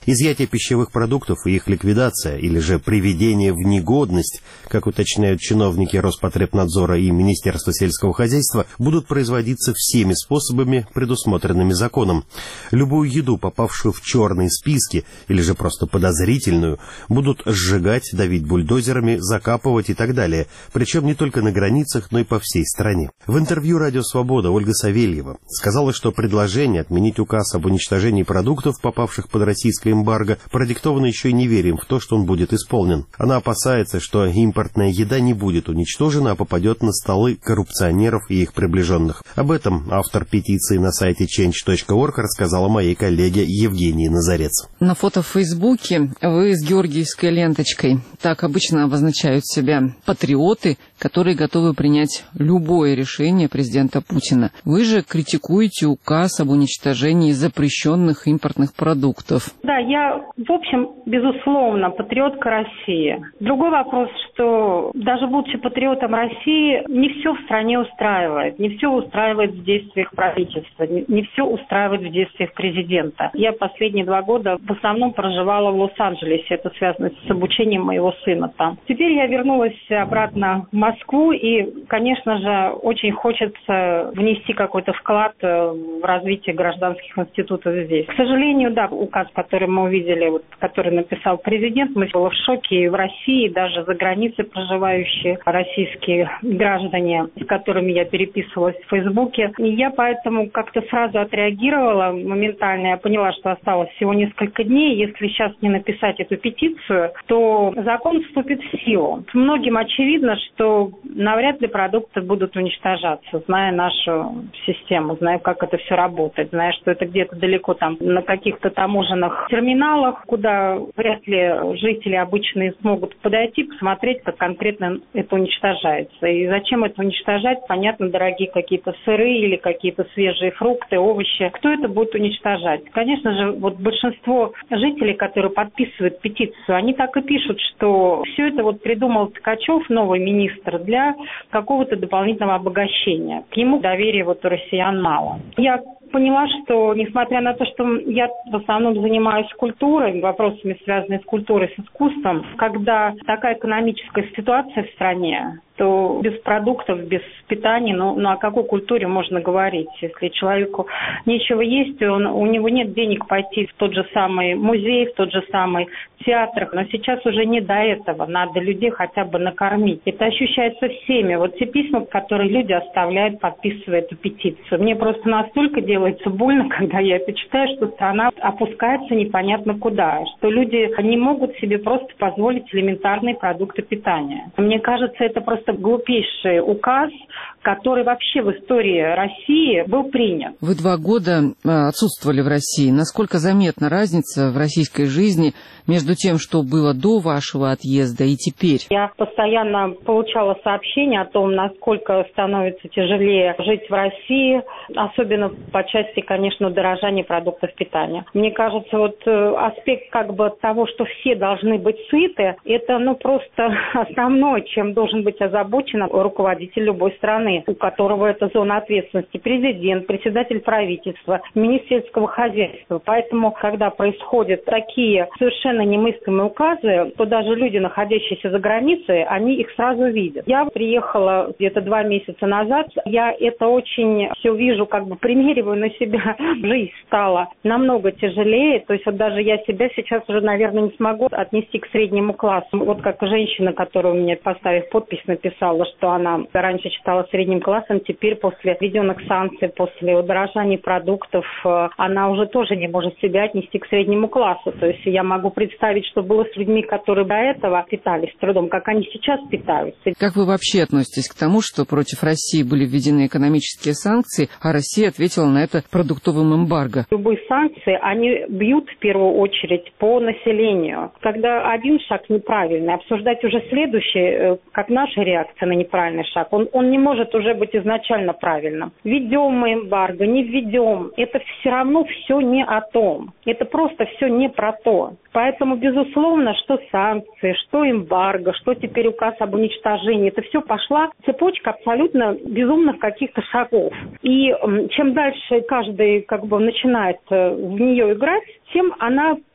Изъятие пищевых продуктов и их ликвидация, или же приведение в негодность, как уточняют чиновники Роспотребнадзора и Министерства сельского хозяйства, будут производиться всеми способами, предусмотренными законом. Любую еду, попавшую в черные списки, или же просто подозрительную, будут сжигать, давить бульдозерами, закапывать и так далее, причем не только на границах, но и по всей стране. В интервью «Радио Свобода» Ольга Савельева сказала, что предложение отменить указ об уничтожении продуктов, попавших под российское эмбарго, продиктовано еще и неверием в то, что он будет исполнен. Она опасается, что импортная еда не будет уничтожена, а попадет на столы коррупционеров и их приближенных. Об этом автор петиции на сайте ченч точка орг рассказала моей коллеге Евгении Назарец. На фото в Фейсбуке вы с георгиевской ленточкой. Так обычно обозначают себя патриоты, которые готовы принять любое решение президента Путина. Вы же критикуете указ об уничтожении запрещенных импортных продуктов. Да, я, в общем, безусловно, патриотка России. Другой вопрос, что даже будучи патриотом России, не все в стране устраивает. Не все устраивает в действиях правительства, не все устраивает в действиях президента. Я последние два года в основном проживала в Лос-Анджелесе. Это связано с обучением моего сына там. Теперь я вернулась обратно в Москву, и, конечно же, очень хочется внести какой-то вклад в развитие гражданских институтов здесь. К сожалению, да, указ, который мы увидели, вот, который написал президент, мы были в шоке и в России, и даже за границей проживающие российские граждане, с которыми я переписывалась в Фейсбуке. И я поэтому как-то сразу отреагировала моментально. Я поняла, что осталось всего несколько дней. Если сейчас не написать эту петицию, то закон вступит в силу. Многим очевидно, что навряд ли продукты будут уничтожаться, зная нашу систему, зная, как это все работает, зная, что это где-то далеко там на каких-то таможенных терминалах, куда вряд ли жители обычные смогут подойти, посмотреть, как конкретно это уничтожается. И зачем это уничтожать? Понятно, дорогие какие-то сыры или какие-то свежие фрукты, овощи. Кто это будет уничтожать? Конечно же, вот большинство жителей, которые подписывают петицию, они так и пишут, что все это вот придумал Ткачев, новый министр, для какого-то дополнительного обогащения. К нему доверия вот у россиян мало. Я поняла, что, несмотря на то, что я в основном занимаюсь культурой, вопросами, связанными с культурой, с искусством, когда такая экономическая ситуация в стране, то без продуктов, без питания, ну, ну о какой культуре можно говорить? Если человеку нечего есть, он, у него нет денег пойти в тот же самый музей, в тот же самый театр. Но сейчас уже не до этого. Надо людей хотя бы накормить. Это ощущается всеми. Вот те письма, которые люди оставляют, подписывая эту петицию. Мне просто настолько делается больно, когда я это читаю, что страна опускается непонятно куда. Что люди не могут себе просто позволить элементарные продукты питания. Мне кажется, это просто глупейший указ, который вообще в истории России был принят. Вы два года отсутствовали в России. Насколько заметна разница в российской жизни между тем, что было до вашего отъезда и теперь? Я постоянно получала сообщения о том, насколько становится тяжелее жить в России, особенно по части, конечно, удорожания продуктов питания. Мне кажется, вот аспект как бы того, что все должны быть сыты, это ну просто основное, чем должен быть озабочен руководитель любой страны, у которого это зона ответственности. Президент, председатель правительства, министр сельского хозяйства. Поэтому, когда происходят такие совершенно немыслимые указы, то даже люди, находящиеся за границей, они их сразу видят. Я приехала где-то два месяца назад. Я это очень все вижу, как бы примериваю на себя. Жизнь стала намного тяжелее. То есть вот даже я себя сейчас уже, наверное, не смогу отнести к среднему классу. Вот как женщина, которая у меня, поставив подпись, написала, что она раньше читала средним классом, теперь после введенных санкций, после удорожания продуктов, она уже тоже не может себя отнести к среднему классу. То есть я могу представить, что было с людьми, которые до этого питались трудом, как они сейчас питаются. Как вы вообще относитесь к тому, что против России были введены экономические санкции, а Россия ответила на это продуктовым эмбарго? Любые санкции, они бьют в первую очередь по населению. Когда один шаг неправильный, обсуждать уже следующий, как наша реакция на неправильный шаг, он, он не может уже быть изначально правильным. Введем мы эмбарго, не введем, это все равно все не о том. Это просто все не про то. Поэтому, безусловно, что санкции, что эмбарго, что теперь указ об уничтожении, это все пошла цепочка абсолютно безумных каких-то шагов. И чем дальше каждый как бы начинает в нее играть, тем она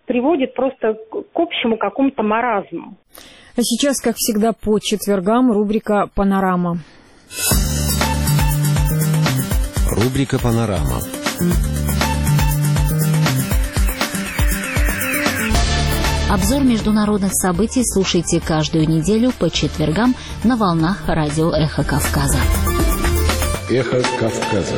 приводит просто к общему какому-то маразму. А сейчас, как всегда, по четвергам рубрика «Панорама». Рубрика «Панорама». Обзор международных событий слушайте каждую неделю по четвергам на волнах радио «Эхо Кавказа». «Эхо Кавказа».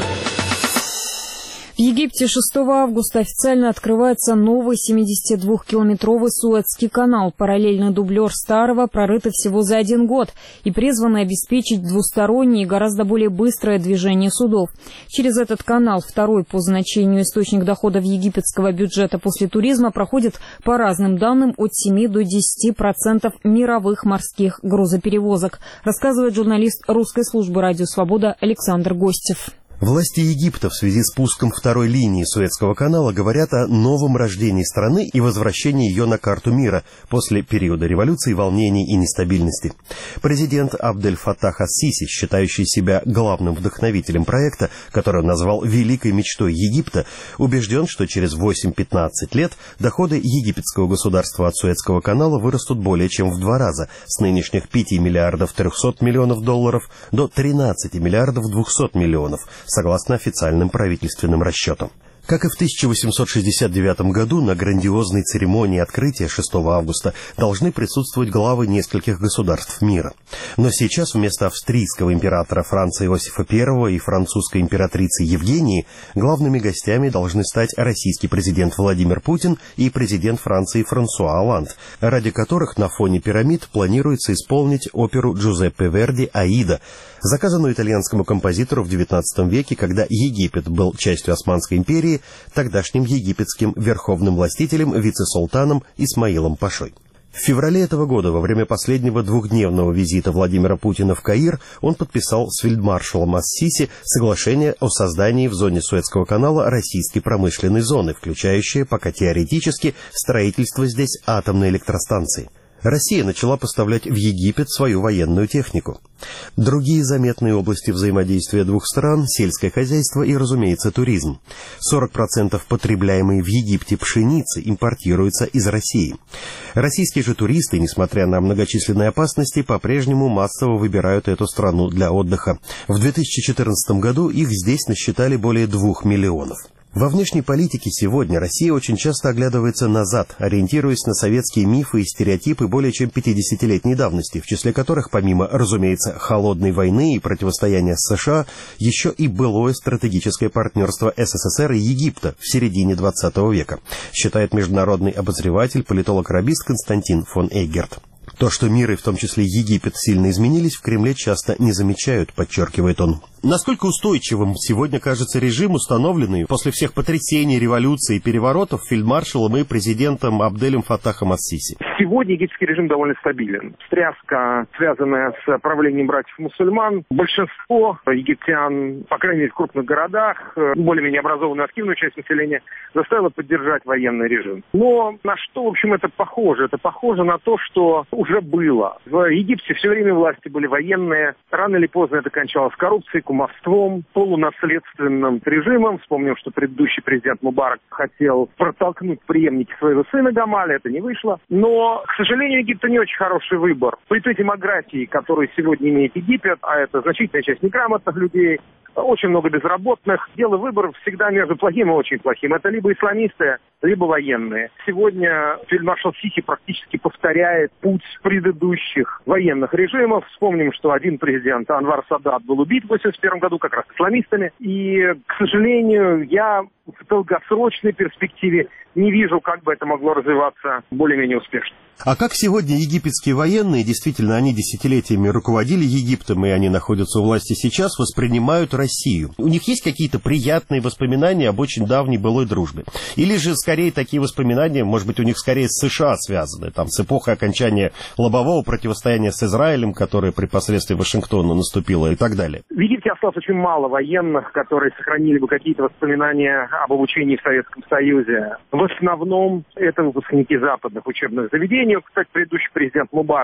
В Египте шестого августа официально открывается новый семидесятидвухкилометровый Суэцкий канал, параллельный дублер старого, прорытый всего за один год и призванный обеспечить двустороннее и гораздо более быстрое движение судов. Через этот канал, второй по значению источник доходов египетского бюджета после туризма, проходит, по разным данным, от семи до десяти процентов мировых морских грузоперевозок, рассказывает журналист русской службы «Радио Свобода» Александр Гостев. Власти Египта в связи с пуском второй линии Суэцкого канала говорят о новом рождении страны и возвращении ее на карту мира после периода революции, волнений и нестабильности. Президент Абдель Фаттах ас-Сиси, считающий себя главным вдохновителем проекта, который он назвал «великой мечтой Египта», убежден, что через восемь-пятнадцать лет доходы египетского государства от Суэцкого канала вырастут более чем в два раза, с нынешних пяти миллиардов трехсот миллионов долларов до тринадцати миллиардов двухсот миллионов, согласно официальным правительственным расчетам. Как и в тысяча восемьсот шестьдесят девятом году, на грандиозной церемонии открытия шестого августа должны присутствовать главы нескольких государств мира. Но сейчас вместо австрийского императора Франца Иосифа Первого и французской императрицы Евгении главными гостями должны стать российский президент Владимир Путин и президент Франции Франсуа Олланд, ради которых на фоне пирамид планируется исполнить оперу Джузеппе Верди «Аида», заказанную итальянскому композитору в девятнадцатом веке, когда Египет был частью Османской империи, тогдашним египетским верховным властителем, вице-султаном Исмаилом Пашой. В феврале этого года, во время последнего двухдневного визита Владимира Путина в Каир, он подписал с фельдмаршалом ас-Сиси соглашение о создании в зоне Суэцкого канала российской промышленной зоны, включающее, пока теоретически, строительство здесь атомной электростанции. Россия начала поставлять в Египет свою военную технику. Другие заметные области взаимодействия двух стран – сельское хозяйство и, разумеется, туризм. сорок процентов потребляемой в Египте пшеницы импортируется из России. Российские же туристы, несмотря на многочисленные опасности, по-прежнему массово выбирают эту страну для отдыха. В две тысячи четырнадцатом году их здесь насчитали более двух миллионов. Во внешней политике сегодня Россия очень часто оглядывается назад, ориентируясь на советские мифы и стереотипы более чем пятидесятилетней давности, в числе которых, помимо, разумеется, холодной войны и противостояния с США, еще и былое стратегическое партнерство СССР и Египта в середине двадцатого века, считает международный обозреватель, политолог-арабист Константин фон Эйгерт. То, что мир и в том числе Египет сильно изменились, в Кремле часто не замечают, подчеркивает он. Насколько устойчивым сегодня кажется режим, установленный после всех потрясений, революций и переворотов фельдмаршалом и президентом Абделем Фаттахом ас-Сиси? Сегодня египетский режим довольно стабилен. Встряска, связанная с правлением братьев-мусульман, большинство египтян, по крайней мере в крупных городах, более-менее образованную активную часть населения, заставила поддержать военный режим. Но на что, в общем, это похоже? Это похоже на то, что уже было. В Египте все время власти были военные. Рано или поздно это кончалось коррупцией, кумовством, полунаследственным режимом. Вспомним, что предыдущий президент Мубарак хотел протолкнуть преемники своего сына Гамаля. Это не вышло. Но, к сожалению, Египет не очень хороший выбор. При той демографии, которую сегодня имеет Египет, а это значительная часть неграмотных людей, очень много безработных, дело выборов всегда между плохим и очень плохим. Это либо исламисты, либо военные. Сегодня фельдмаршал Сиси практически повторяет путь предыдущих военных режимов. Вспомним, что один президент, Анвар Садат, был убит в восемьдесят первом году как раз исламистами. И, к сожалению, я в долгосрочной перспективе не вижу, как бы это могло развиваться более-менее успешно. А как сегодня египетские военные, действительно, они десятилетиями руководили Египтом, и они находятся у власти сейчас, воспринимают Россию? У них есть какие-то приятные воспоминания об очень давней былой дружбе? Или же, скорее, такие воспоминания, может быть, у них скорее с США связаны, там, с эпохой окончания лобового противостояния с Израилем, которое при посредстве Вашингтона наступило, и так далее? В Египте осталось очень мало военных, которые сохранили бы какие-то воспоминания об обучении в Советском Союзе. В основном это выпускники западных учебных заведений. Кстати, предыдущий президент Мубарак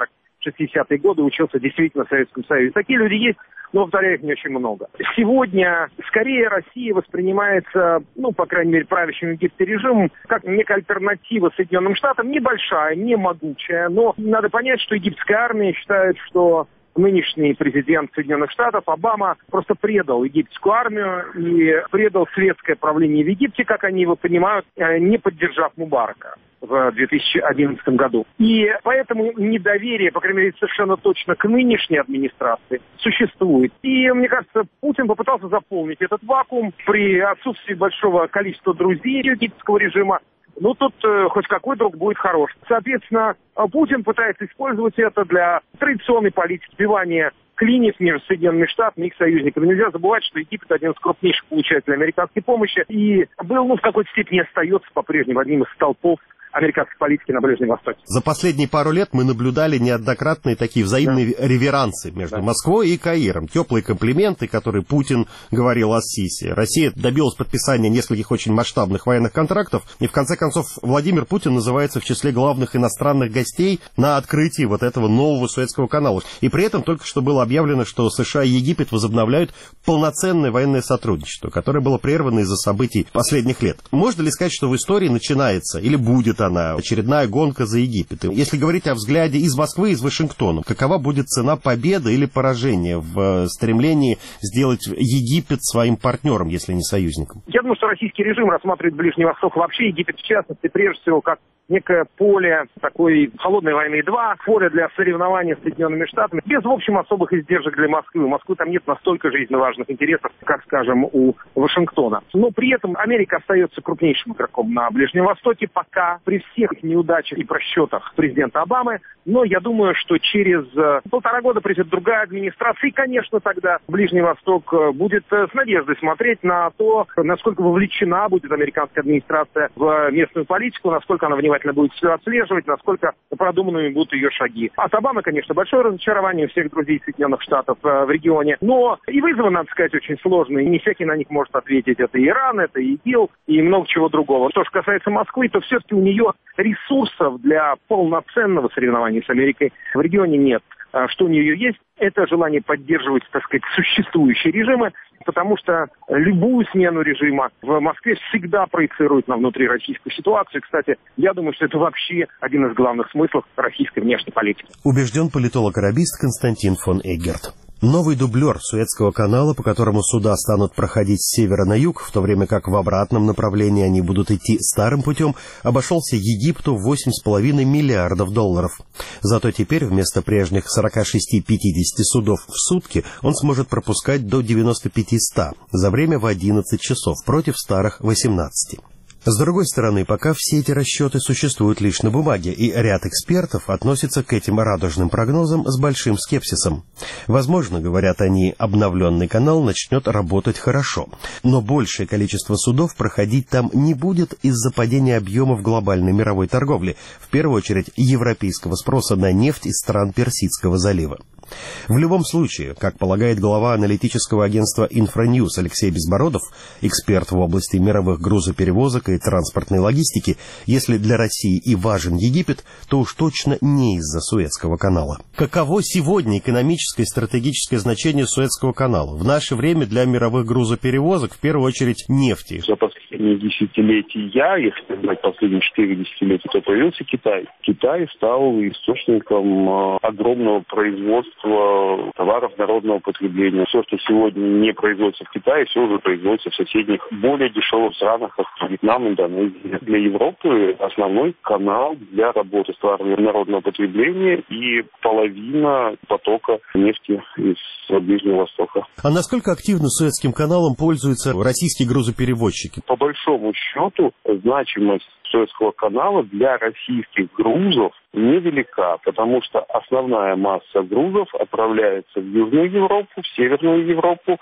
шестидесятые годы учился действительно в Советском Союзе. Такие люди есть, но, повторяю, их не очень много. Сегодня скорее Россия воспринимается, ну, по крайней мере, правящим в Египте режимом, как некая альтернатива Соединенным Штатам, небольшая, не могучая, но надо понять, что египетская армия считает, что нынешний президент Соединенных Штатов Обама просто предал египетскую армию и предал светское правление в Египте, как они его понимают, не поддержав Мубарака в две тысячи одиннадцатом году. И поэтому недоверие, по крайней мере, совершенно точно к нынешней администрации существует. И, мне кажется, Путин попытался заполнить этот вакуум при отсутствии большого количества друзей египетского режима. Ну, тут э, хоть какой друг будет хорош. Соответственно, Путин пытается использовать это для традиционной политики, сбивания клиньев между Соединенными Штатами и их союзниками. Нельзя забывать, что Египет один из крупнейших получателей американской помощи и был, ну, в какой-то степени остается по-прежнему одним из столпов американской политики на Ближнем Востоке. За последние пару лет мы наблюдали неоднократные такие взаимные да. реверансы между да. Москвой и Каиром. Теплые комплименты, которые Путин говорил о Сиси. Россия добилась подписания нескольких очень масштабных военных контрактов. И в конце концов Владимир Путин называется в числе главных иностранных гостей на открытии вот этого нового Суэцкого канала. И при этом только что было объявлено, что США и Египет возобновляют полноценное военное сотрудничество, которое было прервано из-за событий последних лет. Можно ли сказать, что в истории начинается или будет она очередная гонка за Египет? Если говорить о взгляде из Москвы, из Вашингтона, какова будет цена победы или поражения в стремлении сделать Египет своим партнером, если не союзником? Я думаю, что российский режим рассматривает Ближний Восток, вообще Египет в частности, прежде всего, как некое поле такой холодной войны два, поле для соревнования с Соединенными Штатами, без, в общем, особых издержек для Москвы. У Москвы там нет настолько жизненно важных интересов, как, скажем, у Вашингтона. Но при этом Америка остается крупнейшим игроком на Ближнем Востоке, пока при всех неудачах и просчетах президента Обамы. Но я думаю, что через полтора года придет другая администрация, и, конечно, тогда Ближний Восток будет с надеждой смотреть на то, насколько вовлечена будет американская администрация в местную политику, насколько она внимательно будет все отслеживать, насколько продуманными будут ее шаги. От Обамы, конечно, большое разочарование всех друзей Соединенных Штатов э, в регионе, но и вызовы, надо сказать, очень сложные, и не всякий на них может ответить. Это Иран, это ИГИЛ и много чего другого. Что же касается Москвы, то все-таки у нее ресурсов для полноценного соревнования с Америкой в регионе нет. Что у нее есть, это желание поддерживать, так сказать, существующие режимы, потому что любую смену режима в Москве всегда проецирует на внутрироссийскую ситуацию. Кстати, я думаю, что это вообще один из главных смыслов российской внешней политики. Убежден политолог-арабист Константин фон Эггерт. Новый дублер Суэцкого канала, по которому суда станут проходить с севера на юг, в то время как в обратном направлении они будут идти старым путем, обошелся Египту в восемь с половиной миллиардов долларов. Зато теперь вместо прежних сорока шести - пятидесяти судов в сутки он сможет пропускать до девяноста пяти - ста за время в одиннадцать часов против старых восемнадцати. С другой стороны, пока все эти расчеты существуют лишь на бумаге, и ряд экспертов относится к этим радужным прогнозам с большим скепсисом. Возможно, говорят они, обновленный канал начнет работать хорошо, но большее количество судов проходить там не будет из-за падения объемов глобальной мировой торговли, в первую очередь европейского спроса на нефть из стран Персидского залива. В любом случае, как полагает глава аналитического агентства «Инфраньюз» Алексей Безбородов, эксперт в области мировых грузоперевозок и транспортной логистики, если для России и важен Египет, то уж точно не из-за Суэцкого канала. Каково сегодня экономическое и стратегическое значение Суэцкого канала? В наше время для мировых грузоперевозок, в первую очередь, нефти. За последние десятилетия, если брать последние четыре десятилетия, то появился Китай. Китай стал источником огромного производства товаров народного потребления. Все, что сегодня не производится в Китае, все уже производится в соседних, более дешевых странах, как Вьетнам, Индонезия. Для Европы основной канал для работы с товарами народного потребления и половина потока нефти из Ближнего Востока. А насколько активно Суэцким каналом пользуются российские грузоперевозчики? По большому счету, значимость Суэцкого канала для российских грузов невелика, потому что основная масса грузов отправляется в Южную Европу, в Северную Европу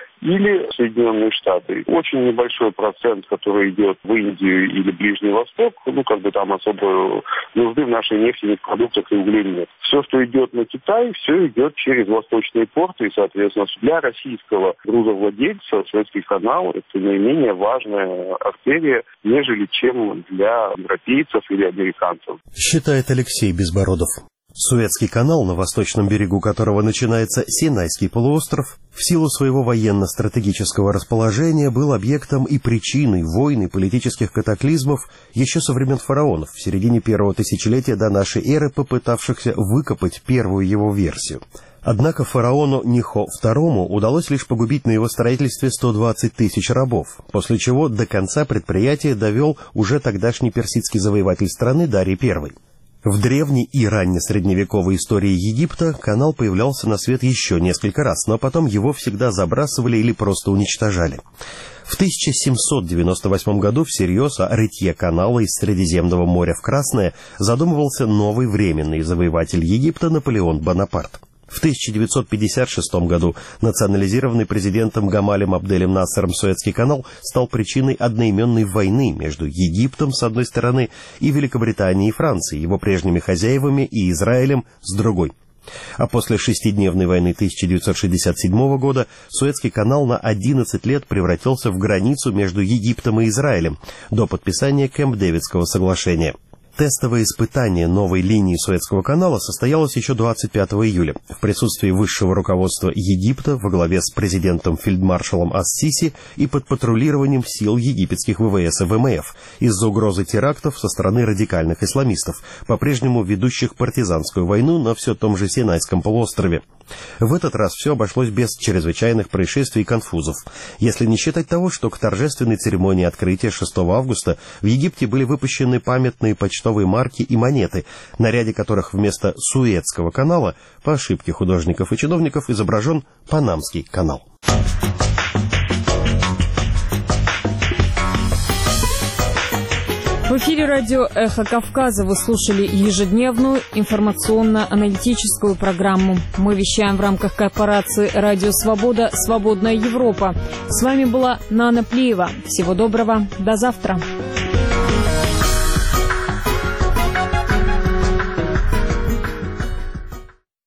или в Соединенные Штаты. Очень небольшой процент, который идет в Индию или Ближний Восток, ну, как бы там особо нужды в нашей нефтяных продуктах и угле нет. Все, что идет на Китай, все идет через восточные порты, и, соответственно, для российского грузовладельца Суэцкий канал – это наименее важная артерия, нежели чем для европейцев или американцев. Считает Алексей Безбородов. Суэцкий канал, на восточном берегу которого начинается Синайский полуостров, в силу своего военно-стратегического расположения был объектом и причиной войн и политических катаклизмов еще со времен фараонов, в середине первого тысячелетия до нашей эры, попытавшихся выкопать первую его версию. Однако фараону Нихо второму удалось лишь погубить на его строительстве сто двадцать тысяч рабов, после чего до конца предприятие довел уже тогдашний персидский завоеватель страны Дарий Первый. В древней и раннесредневековой истории Египта канал появлялся на свет еще несколько раз, но потом его всегда забрасывали или просто уничтожали. В тысяча семьсот девяносто восьмом году всерьез о рытье канала из Средиземного моря в Красное задумывался новый временный завоеватель Египта Наполеон Бонапарт. В тысяча девятьсот пятьдесят шестом году национализированный президентом Гамалем Абделем Насером Суэцкий канал стал причиной одноименной войны между Египтом, с одной стороны, и Великобританией и Францией, его прежними хозяевами, и Израилем, с другой. А после шестидневной войны тысяча девятьсот шестьдесят седьмого года Суэцкий канал на одиннадцать лет превратился в границу между Египтом и Израилем до подписания Кэмп-Дэвидского соглашения. Тестовое испытание новой линии Суэцкого канала состоялось еще двадцать пятого июля в присутствии высшего руководства Египта во главе с президентом-фельдмаршалом ас-Сиси и под патрулированием сил египетских ВВС и ВМФ из-за угрозы терактов со стороны радикальных исламистов, по-прежнему ведущих партизанскую войну на все том же Синайском полуострове. В этот раз все обошлось без чрезвычайных происшествий и конфузов, если не считать того, что к торжественной церемонии открытия шестого августа в Египте были выпущены памятные почтовые марки и монеты, на ряде которых вместо Суэцкого канала по ошибке художников и чиновников изображен Панамский канал. В эфире радио «Эхо Кавказа» вы слушали ежедневную информационно-аналитическую программу. Мы вещаем в рамках корпорации «Радио Свобода. Свободная Европа». С вами была Нана Плиева. Всего доброго. До завтра.